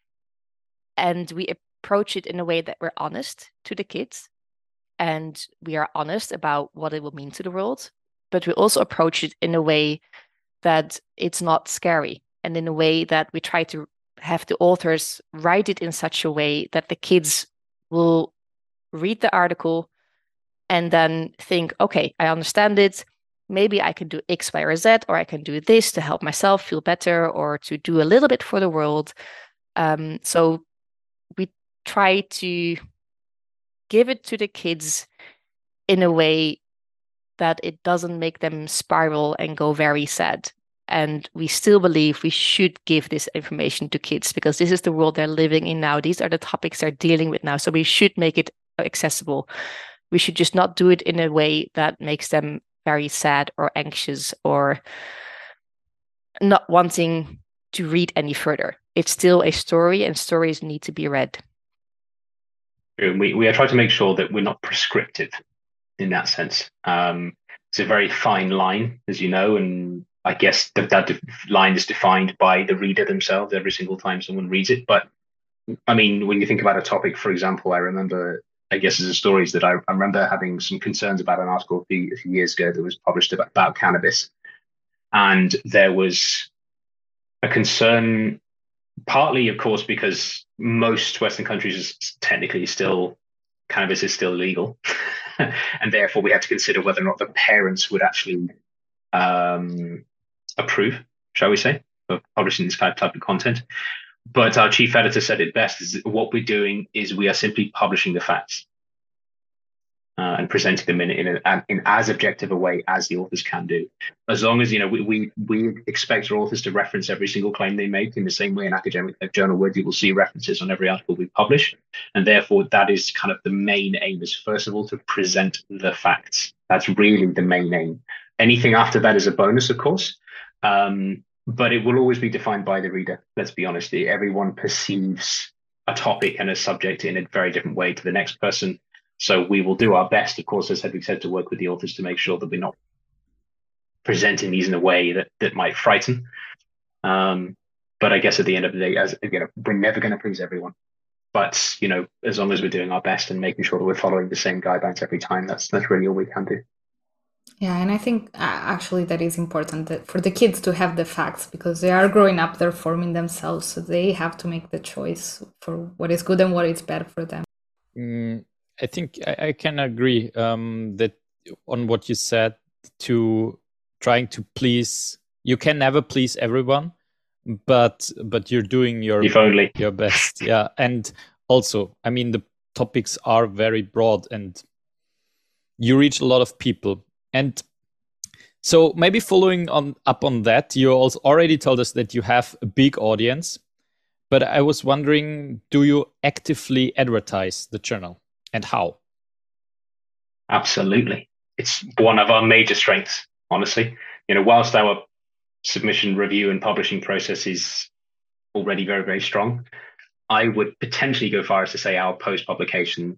And we approach it in a way that we're honest to the kids, and we are honest about what it will mean to the world. But we also approach it in a way that it's not scary, and in a way that we try to have the authors write it in such a way that the kids will read the article and then think, okay, I understand it. maybe I can do X, Y, or Z, or I can do this to help myself feel better or to do a little bit for the world. So we try to give it to the kids in a way that it doesn't make them spiral and go very sad. And we still believe we should give this information to kids because this is the world they're living in now. These are the topics they're dealing with now. So we should make it accessible. We should just not do it in a way that makes them very sad or anxious or not wanting to read any further. It's still a story, and stories need to be read. We are trying to make sure that we're not prescriptive in that sense. It's a very fine line, as you know, and I guess that line is defined by the reader themselves every single time someone reads it. But I mean, when you think about a topic, for example, I remember, I guess as a story is that I remember having some concerns about an article a few years ago that was published about cannabis. And there was a concern, partly, of course, because most Western countries technically cannabis is still illegal. And therefore we had to consider whether or not the parents would actually approve, shall we say, of publishing this type of content. But our chief editor said it best, is that what we're doing is we are simply publishing the facts and presenting them in as objective a way as the authors can do. As long as, we expect our authors to reference every single claim they make in the same way an academic journal would. You will see references on every article we publish. And therefore, that is kind of the main aim, is first of all to present the facts. That's really the main aim. Anything after that is a bonus, of course. But it will always be defined by the reader. Let's be honest. Everyone perceives a topic and a subject in a very different way to the next person. So we will do our best, of course, as Hedvig said, to work with the authors to make sure that we're not presenting these in a way that might frighten. But I guess at the end of the day, we're never going to please everyone. But, as long as we're doing our best and making sure that we're following the same guidelines every time, that's really all we can do. Yeah, and I think actually that is important for the kids to have the facts, because they are growing up, they're forming themselves, so they have to make the choice for what is good and what is bad for them. I think I can agree that on what you said, to trying to please, you can never please everyone, but you're doing your best. Yeah. And also, I mean, the topics are very broad and you reach a lot of people. And so maybe following up on that, you also already told us that you have a big audience, but I was wondering, do you actively advertise the journal? And how? Absolutely. It's one of our major strengths, honestly. Whilst our submission, review, and publishing process is already very, very strong, I would potentially go far as to say our post-publication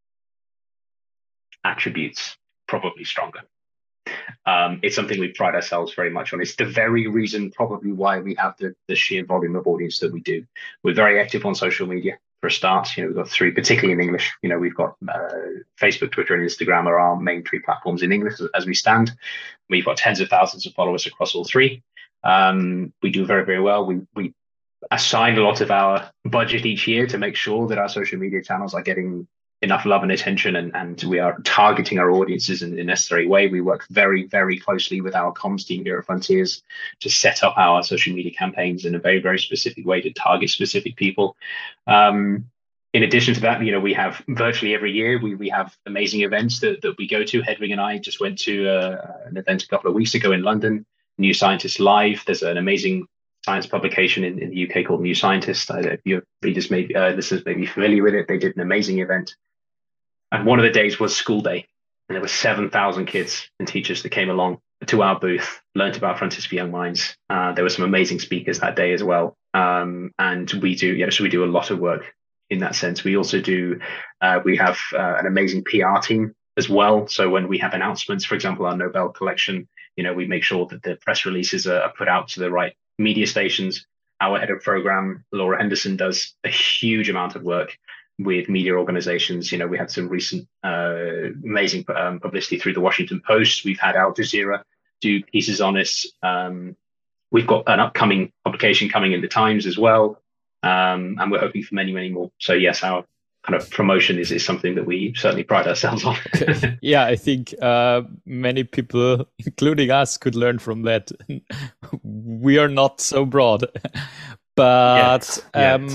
attributes probably stronger. It's something we pride ourselves very much on. It's the very reason probably why we have the sheer volume of audience that we do. We're very active on social media. For a start, we've got three, particularly in English. We've got Facebook, Twitter, and Instagram are our main three platforms in English as we stand. We've got tens of thousands of followers across all three. We do very, very well. We assign a lot of our budget each year to make sure that our social media channels are getting enough love and attention, and we are targeting our audiences in a necessary way. We work very, very closely with our comms team here at Frontiers to set up our social media campaigns in a very, very specific way to target specific people. In addition to that, we have virtually every year, we have amazing events that we go to. Hedvig and I just went to an event a couple of weeks ago in London, New Scientist Live. There's an amazing science publication in the UK called New Scientist. If your readers listeners may be familiar with it, they did an amazing event. And one of the days was school day. And there were 7,000 kids and teachers that came along to our booth, learned about Frontiers for Young Minds. There were some amazing speakers that day as well. And we do a lot of work in that sense. We also do, we have an amazing PR team as well. So when we have announcements, for example, our Nobel collection, we make sure that the press releases are put out to the right media stations. Our head of program, Laura Henderson, does a huge amount of work with media organizations. We had some recent amazing publicity through the Washington Post. We've had Al Jazeera do pieces on us. We've got an upcoming publication coming in the Times as well. And we're hoping for many, many more. So yes, our kind of promotion is something that we certainly pride ourselves on. Yeah, I think many people, including us, could learn from that. We are not so broad, but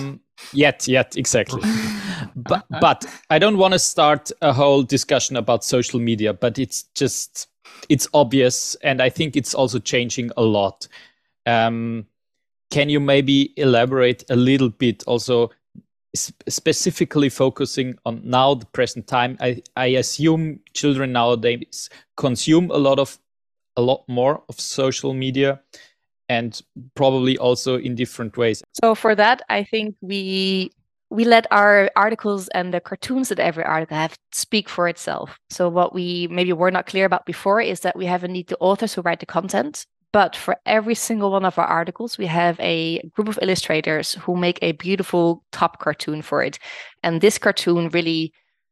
yet exactly. But I don't want to start a whole discussion about social media, but it's obvious, and I think it's also changing a lot. Can you maybe elaborate a little bit also, specifically focusing on now the present time? I assume children nowadays consume a lot more of social media, and probably also in different ways. So for that, I think we let our articles and the cartoons that every article have speak for itself. So what we maybe were not clear about before is that we have indeed the authors who write the content, but for every single one of our articles, we have a group of illustrators who make a beautiful top cartoon for it. And this cartoon really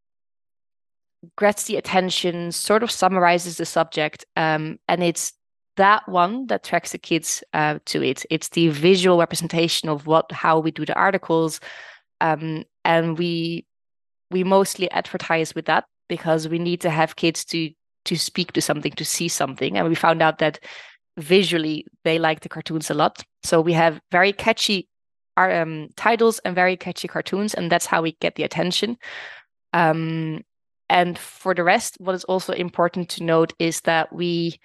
grabs the attention, sort of summarizes the subject, and it's that one that attracts the kids to it. It's the visual representation of how we do the articles, and we mostly advertise with that because we need to have kids to speak to something, to see something, and we found out that visually they like the cartoons a lot. So we have very catchy titles and very catchy cartoons, and that's how we get the attention. And for the rest, what is also important to note is that we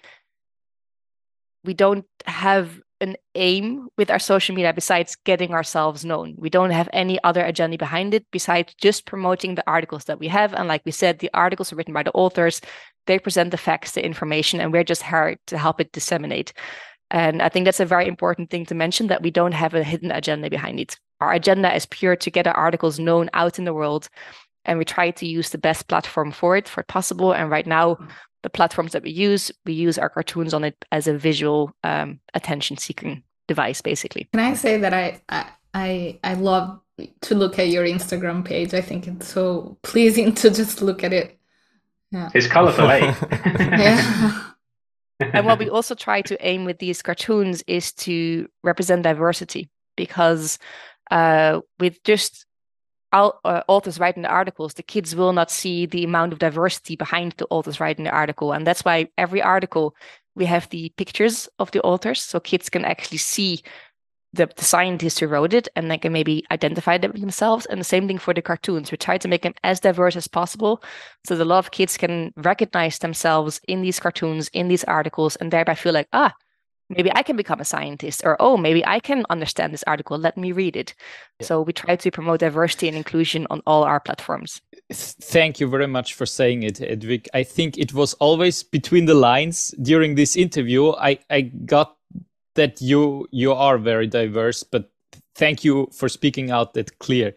don't have an aim with our social media besides getting ourselves known. We don't have any other agenda behind it besides just promoting the articles that we have. And like we said, the articles are written by the authors. They present the facts, the information, and we're just here to help it disseminate. And I think that's a very important thing to mention, that we don't have a hidden agenda behind it. Our agenda is pure to get our articles known out in the world, and we try to use the best platform for it possible. And right now, the platforms that we use our cartoons on it as a visual attention-seeking device, basically. Can I say that I love to look at your Instagram page? I think it's so pleasing to just look at it. Yeah. It's colorful, eh? Yeah. And what we also try to aim with these cartoons is to represent diversity, because with just authors writing the articles, the kids will not see the amount of diversity behind the authors writing the article. And that's why every article, we have the pictures of the authors, so kids can actually see the scientists who wrote it, and they can maybe identify them themselves. And the same thing for the cartoons. We try to make them as diverse as possible so that a lot of kids can recognize themselves in these cartoons, in these articles, and thereby feel like, maybe I can become a scientist, or, maybe I can understand this article, let me read it. Yeah. So we try to promote diversity and inclusion on all our platforms. Thank you very much for saying it, Edvig. I think it was always between the lines during this interview. I got that you are very diverse, but thank you for speaking out that clear.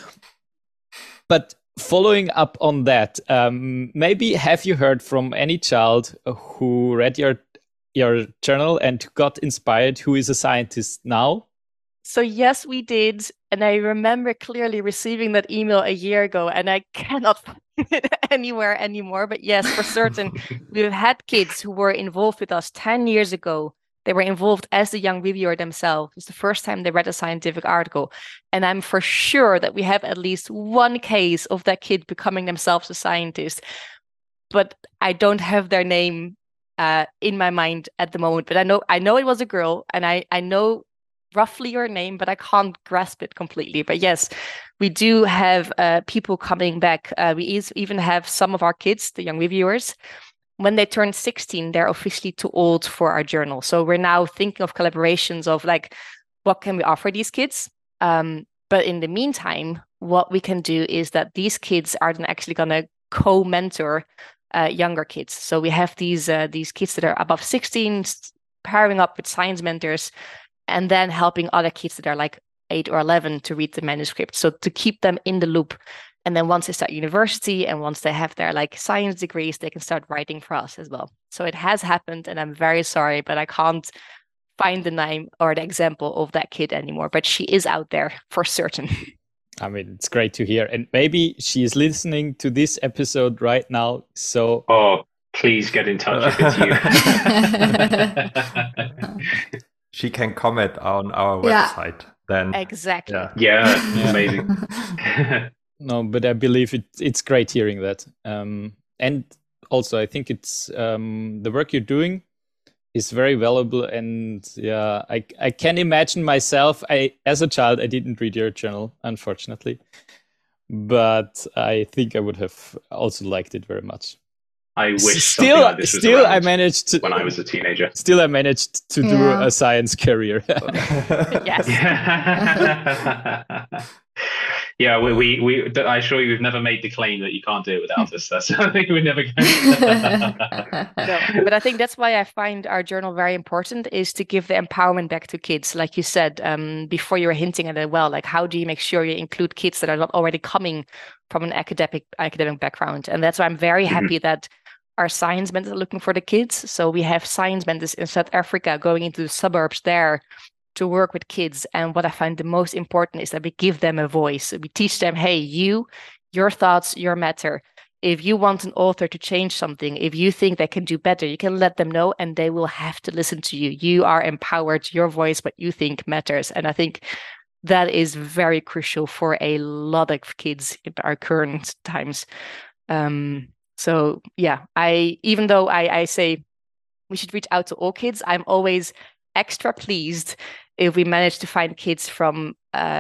But following up on that, maybe have you heard from any child who read your journal and got inspired, who is a scientist now? So yes, we did. And I remember clearly receiving that email a year ago, and I cannot find it anywhere anymore. But yes, for certain, we've had kids who were involved with us 10 years ago. They were involved as the young reviewer themselves. It's the first time they read a scientific article. And I'm for sure that we have at least one case of that kid becoming themselves a scientist. But I don't have their name in my mind at the moment. But I know it was a girl, and I know roughly your name, but I can't grasp it completely. But yes, we do have people coming back. We even have some of our kids, the young reviewers, when they turn 16, they're officially too old for our journal. So we're now thinking of collaborations of like, what can we offer these kids? But in the meantime, what we can do is that these kids are then actually going to co-mentor younger kids. So we have these kids that are above 16, pairing up with science mentors, and then helping other kids that are like 8 or 11 to read the manuscript. So to keep them in the loop. And then once they start university and once they have their like science degrees, they can start writing for us as well. So it has happened, and I'm very sorry, but I can't find the name or the example of that kid anymore. But she is out there for certain. I mean, it's great to hear. And maybe she is listening to this episode right now. So please get in touch if it's you. She can comment on our website then. Exactly. Yeah, amazing. No, but I believe it's great hearing that. And also, I think it's the work you're doing is very valuable. And yeah, I can imagine myself. As a child, I didn't read your journal, unfortunately, but I think I would have also liked it very much. I wish something like this was still around I managed to, when I was a teenager. Still, I managed to do a science career. Yes. Yeah, I assure you, we've never made the claim that you can't do it without us. That's something we're never going to. No, but I think that's why I find our journal very important, is to give the empowerment back to kids. Like you said, before, you were hinting at it well, like how do you make sure you include kids that are not already coming from an academic background? And that's why I'm very happy that our science mentors are looking for the kids. So we have science mentors in South Africa going into the suburbs there to work with kids. And what I find the most important is that we give them a voice. We teach them, hey, your thoughts, your matter. If you want an author to change something, if you think they can do better, you can let them know and they will have to listen to you. You are empowered, your voice, what you think matters. And I think that is very crucial for a lot of kids in our current times. So yeah, even though I say we should reach out to all kids, I'm always extra pleased if we manage to find kids from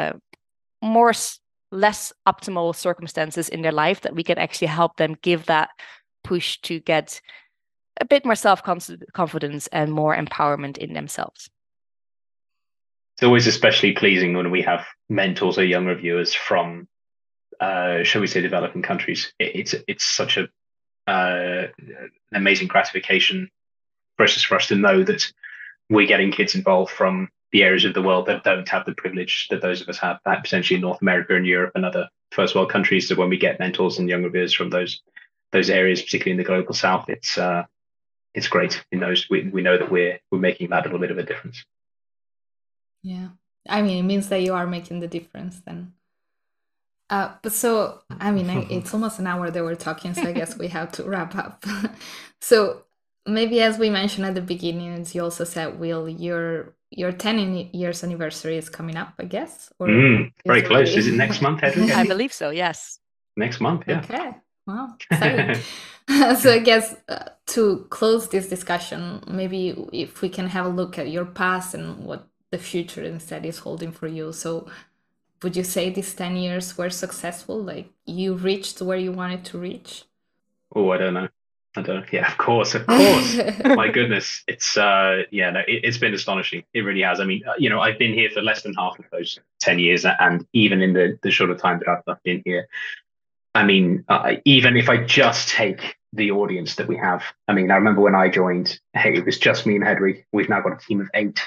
less optimal circumstances in their life, that we can actually help them give that push to get a bit more self-confidence and more empowerment in themselves. It's always especially pleasing when we have mentors or young reviewers from, shall we say, developing countries. It's such an amazing gratification for us to know that we're getting kids involved from the areas of the world that don't have the privilege that those of us have, that potentially in North America and Europe and other first world countries. So when we get mentors and young reviewers from those areas, particularly in the global south, it's great. We know that we're making that little bit of a difference. Yeah, I mean, it means that you are making the difference then. But so, I mean, it's almost an hour that we're talking, so I guess we have to wrap up. So maybe, as we mentioned at the beginning, as you also said, Will, your 10 years anniversary is coming up, I guess? Or very close. Is it next month, Hedwig? I believe so, yes. Next month, yeah. Okay, wow, exciting. So I guess to close this discussion, maybe if we can have a look at your past and what the future instead is holding for you. So would you say these 10 years were successful? Like, you reached where you wanted to reach? Oh, I don't know. Yeah, of course. My goodness. It's it's been astonishing. It really has. I mean, I've been here for less than half of those 10 years. And even in the short of time that I've been here, I mean, even if I just take the audience that we have, I mean, I remember when I joined, hey, it was just me and Hedwig. We've now got a team of 8.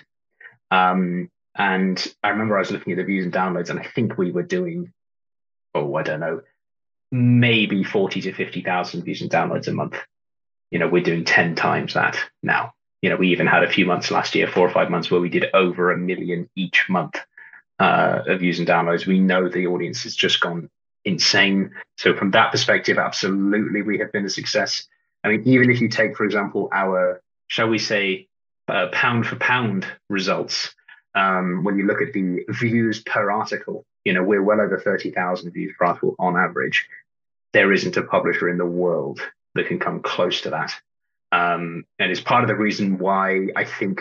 And I remember I was looking at the views and downloads, and I think we were doing, I don't know, maybe 40 to 50,000 views and downloads a month. We're doing 10 times that now. We even had a few months last year, 4 or 5 months, where we did over 1 million each month of views and downloads. We know the audience has just gone insane. So from that perspective, absolutely, we have been a success. I mean, even if you take, for example, our, shall we say, pound for pound results, when you look at the views per article, we're well over 30,000 views per article on average. There isn't a publisher in the world that can come close to that. And it's part of the reason why I think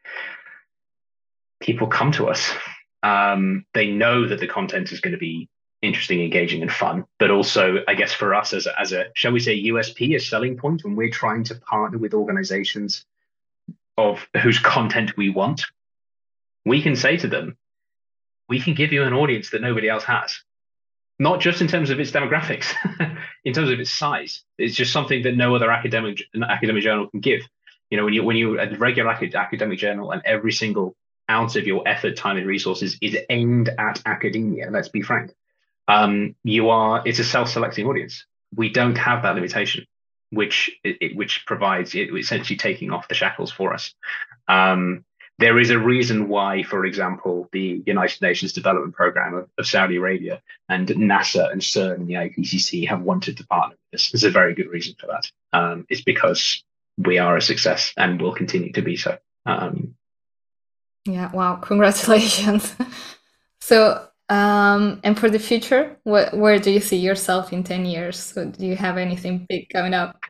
people come to us. They know that the content is going to be interesting, engaging, and fun, but also, I guess, for us as a, shall we say, USP, a selling point, when we're trying to partner with organizations of whose content we want, we can say to them, we can give you an audience that nobody else has. Not just in terms of its demographics, in terms of its size. It's just something that no other academic journal can give. When you a regular academic journal, and every single ounce of your effort, time, and resources is aimed at academia, let's be frank, it's a self-selecting audience. We don't have that limitation, which provides it essentially taking off the shackles for us. There is a reason why, for example, the United Nations Development Programme of Saudi Arabia and NASA and CERN and the IPCC have wanted to partner with us. There's a very good reason for that. It's because we are a success and will continue to be so. Yeah, wow, congratulations. So And for the future, where do you see yourself in 10 years? So do you have anything big coming up?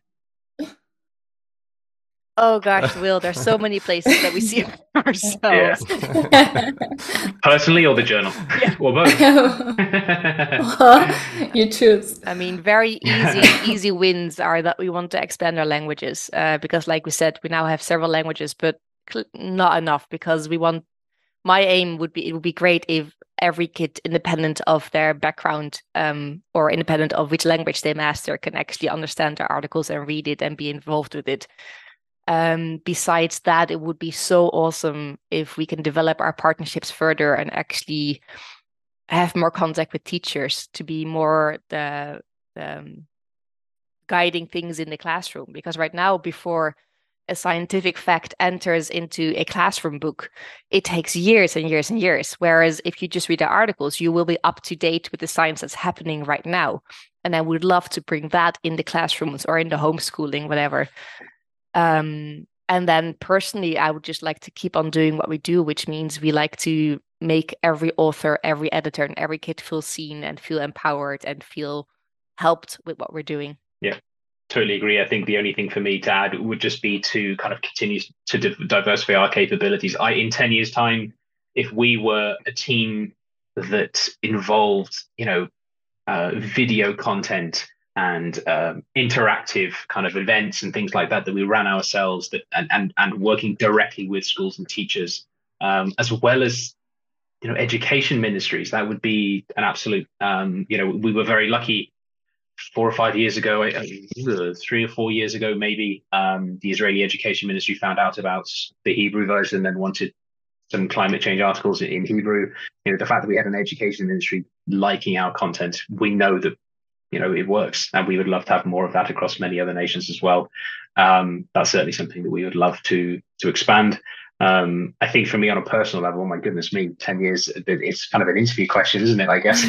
Oh gosh, Will, there's so many places that we see ourselves. Personally or the journal? Yeah. Or both? You choose. I mean, very easy wins are that we want to expand our languages because, like we said, we now have several languages, but not enough because we want. My aim would be it would be great if every kid, independent of their background or independent of which language they master, can actually understand their articles and read it and be involved with it. Besides that, it would be so awesome if we can develop our partnerships further and actually have more contact with teachers to be more the guiding things in the classroom. Because right now, before a scientific fact enters into a classroom book, it takes years and years and years. Whereas if you just read the articles, you will be up to date with the science that's happening right now. And I would love to bring that in the classrooms or in the homeschooling, whatever. And then personally, I would just like to keep on doing what we do, which means we like to make every author, every editor, and every kid feel seen and feel empowered and feel helped with what we're doing. Yeah, totally agree. I think the only thing for me to add would just be to kind of continue to diversify our capabilities. In 10 years' time, if we were a team that involved, video content and interactive kind of events and things like that we ran ourselves, and working directly with schools and teachers, as well as education ministries, that would be an absolute. We were very lucky 4 or 5 years ago, 3 or 4 years ago, maybe, the Israeli Education Ministry found out about the Hebrew version and wanted some climate change articles in Hebrew. The fact that we had an education ministry liking our content, we know that it works, and we would love to have more of that across many other nations as well. That's certainly something that we would love to expand. I think for me on a personal level, my goodness me, 10 years, it's kind of an interview question, isn't it, I guess?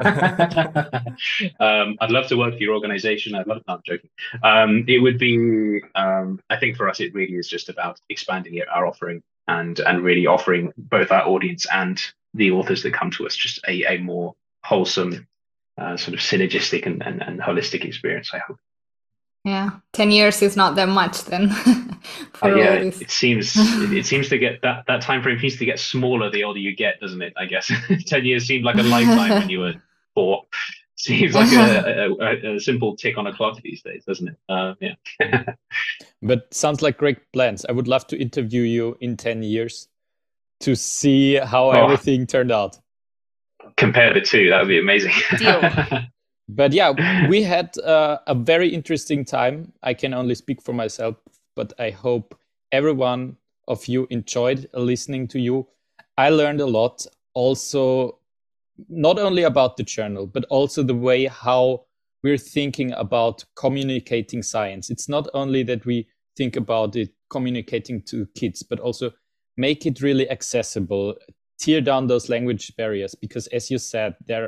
I'd love to work for your organization. No, I'm joking. It would be, I think for us, it really is just about expanding our offering and really offering both our audience and the authors that come to us just a more wholesome, sort of synergistic and holistic experience, I hope. Yeah, 10 years is not that much then. Yeah, it seems to get that time frame seems to get smaller the older you get, doesn't it? I guess 10 years seemed like a lifetime when you were 4. Seems like a simple tick on a clock these days, doesn't it? Yeah. But sounds like great plans. I would love to interview you in 10 years to see how everything turned out. Compare the two, that would be amazing. Deal. But yeah, we had a very interesting time. I can only speak for myself, but I hope every one of you enjoyed listening to you. I learned a lot, also not only about the journal, but also the way how we're thinking about communicating science. It's not only that we think about it communicating to kids, but also make it really accessible, tear down those language barriers, because as you said, there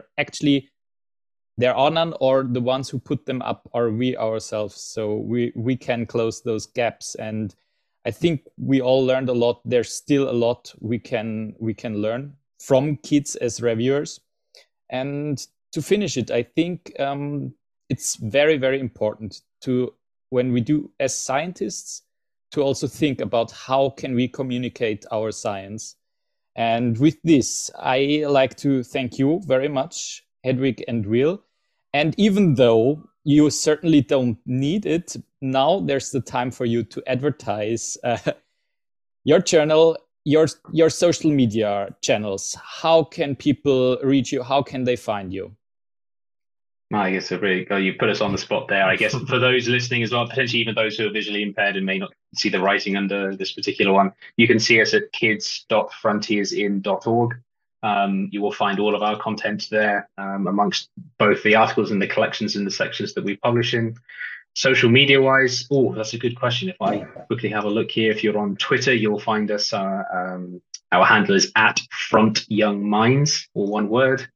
are none, or the ones who put them up are we ourselves. So we can close those gaps. And I think we all learned a lot. There's still a lot we can learn from kids as reviewers. And to finish it, I think it's very, very important to, when we do as scientists, to also think about how can we communicate our science. And with this, I like to thank you very much, Hedwig and Will. And even though you certainly don't need it, now there's the time for you to advertise your journal, your social media channels. How can people reach you? How can they find you? I guess you put us on the spot there. I guess for those listening as well, potentially even those who are visually impaired and may not see the writing under this particular one, you can see us at kids.frontiersin.org. You will find all of our content there, amongst both the articles and the collections and the sections that we publish in. Social media wise, that's a good question. If I quickly have a look here, if you're on Twitter, you'll find us. Our handle is @FrontYoungMinds, all one word.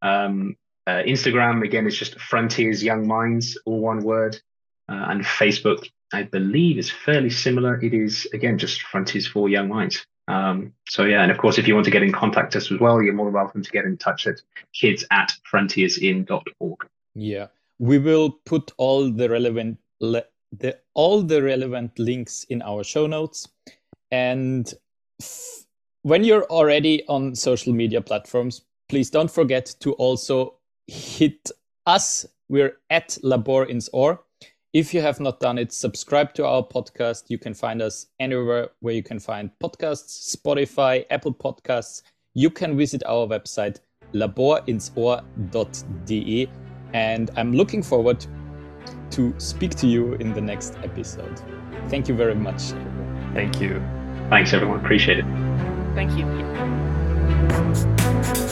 Instagram, again, is just Frontiers Young Minds, all one word. And Facebook, I believe, is fairly similar. It is, again, just Frontiers for Young Minds. So yeah, and of course, if you want to get in contact us as well, you're more than welcome to get in touch at kids@frontiersin.org. Yeah, we will put all the relevant links in our show notes. And when you're already on social media platforms, please don't forget to also hit us. We're at @LaborInsOr. If you have not done it, subscribe to our podcast. You can find us anywhere where you can find podcasts, Spotify, Apple Podcasts. You can visit our website, laborinsor.de. And I'm looking forward to speak to you in the next episode. Thank you very much, everyone. Thank you. Thanks, everyone. Appreciate it. Thank you.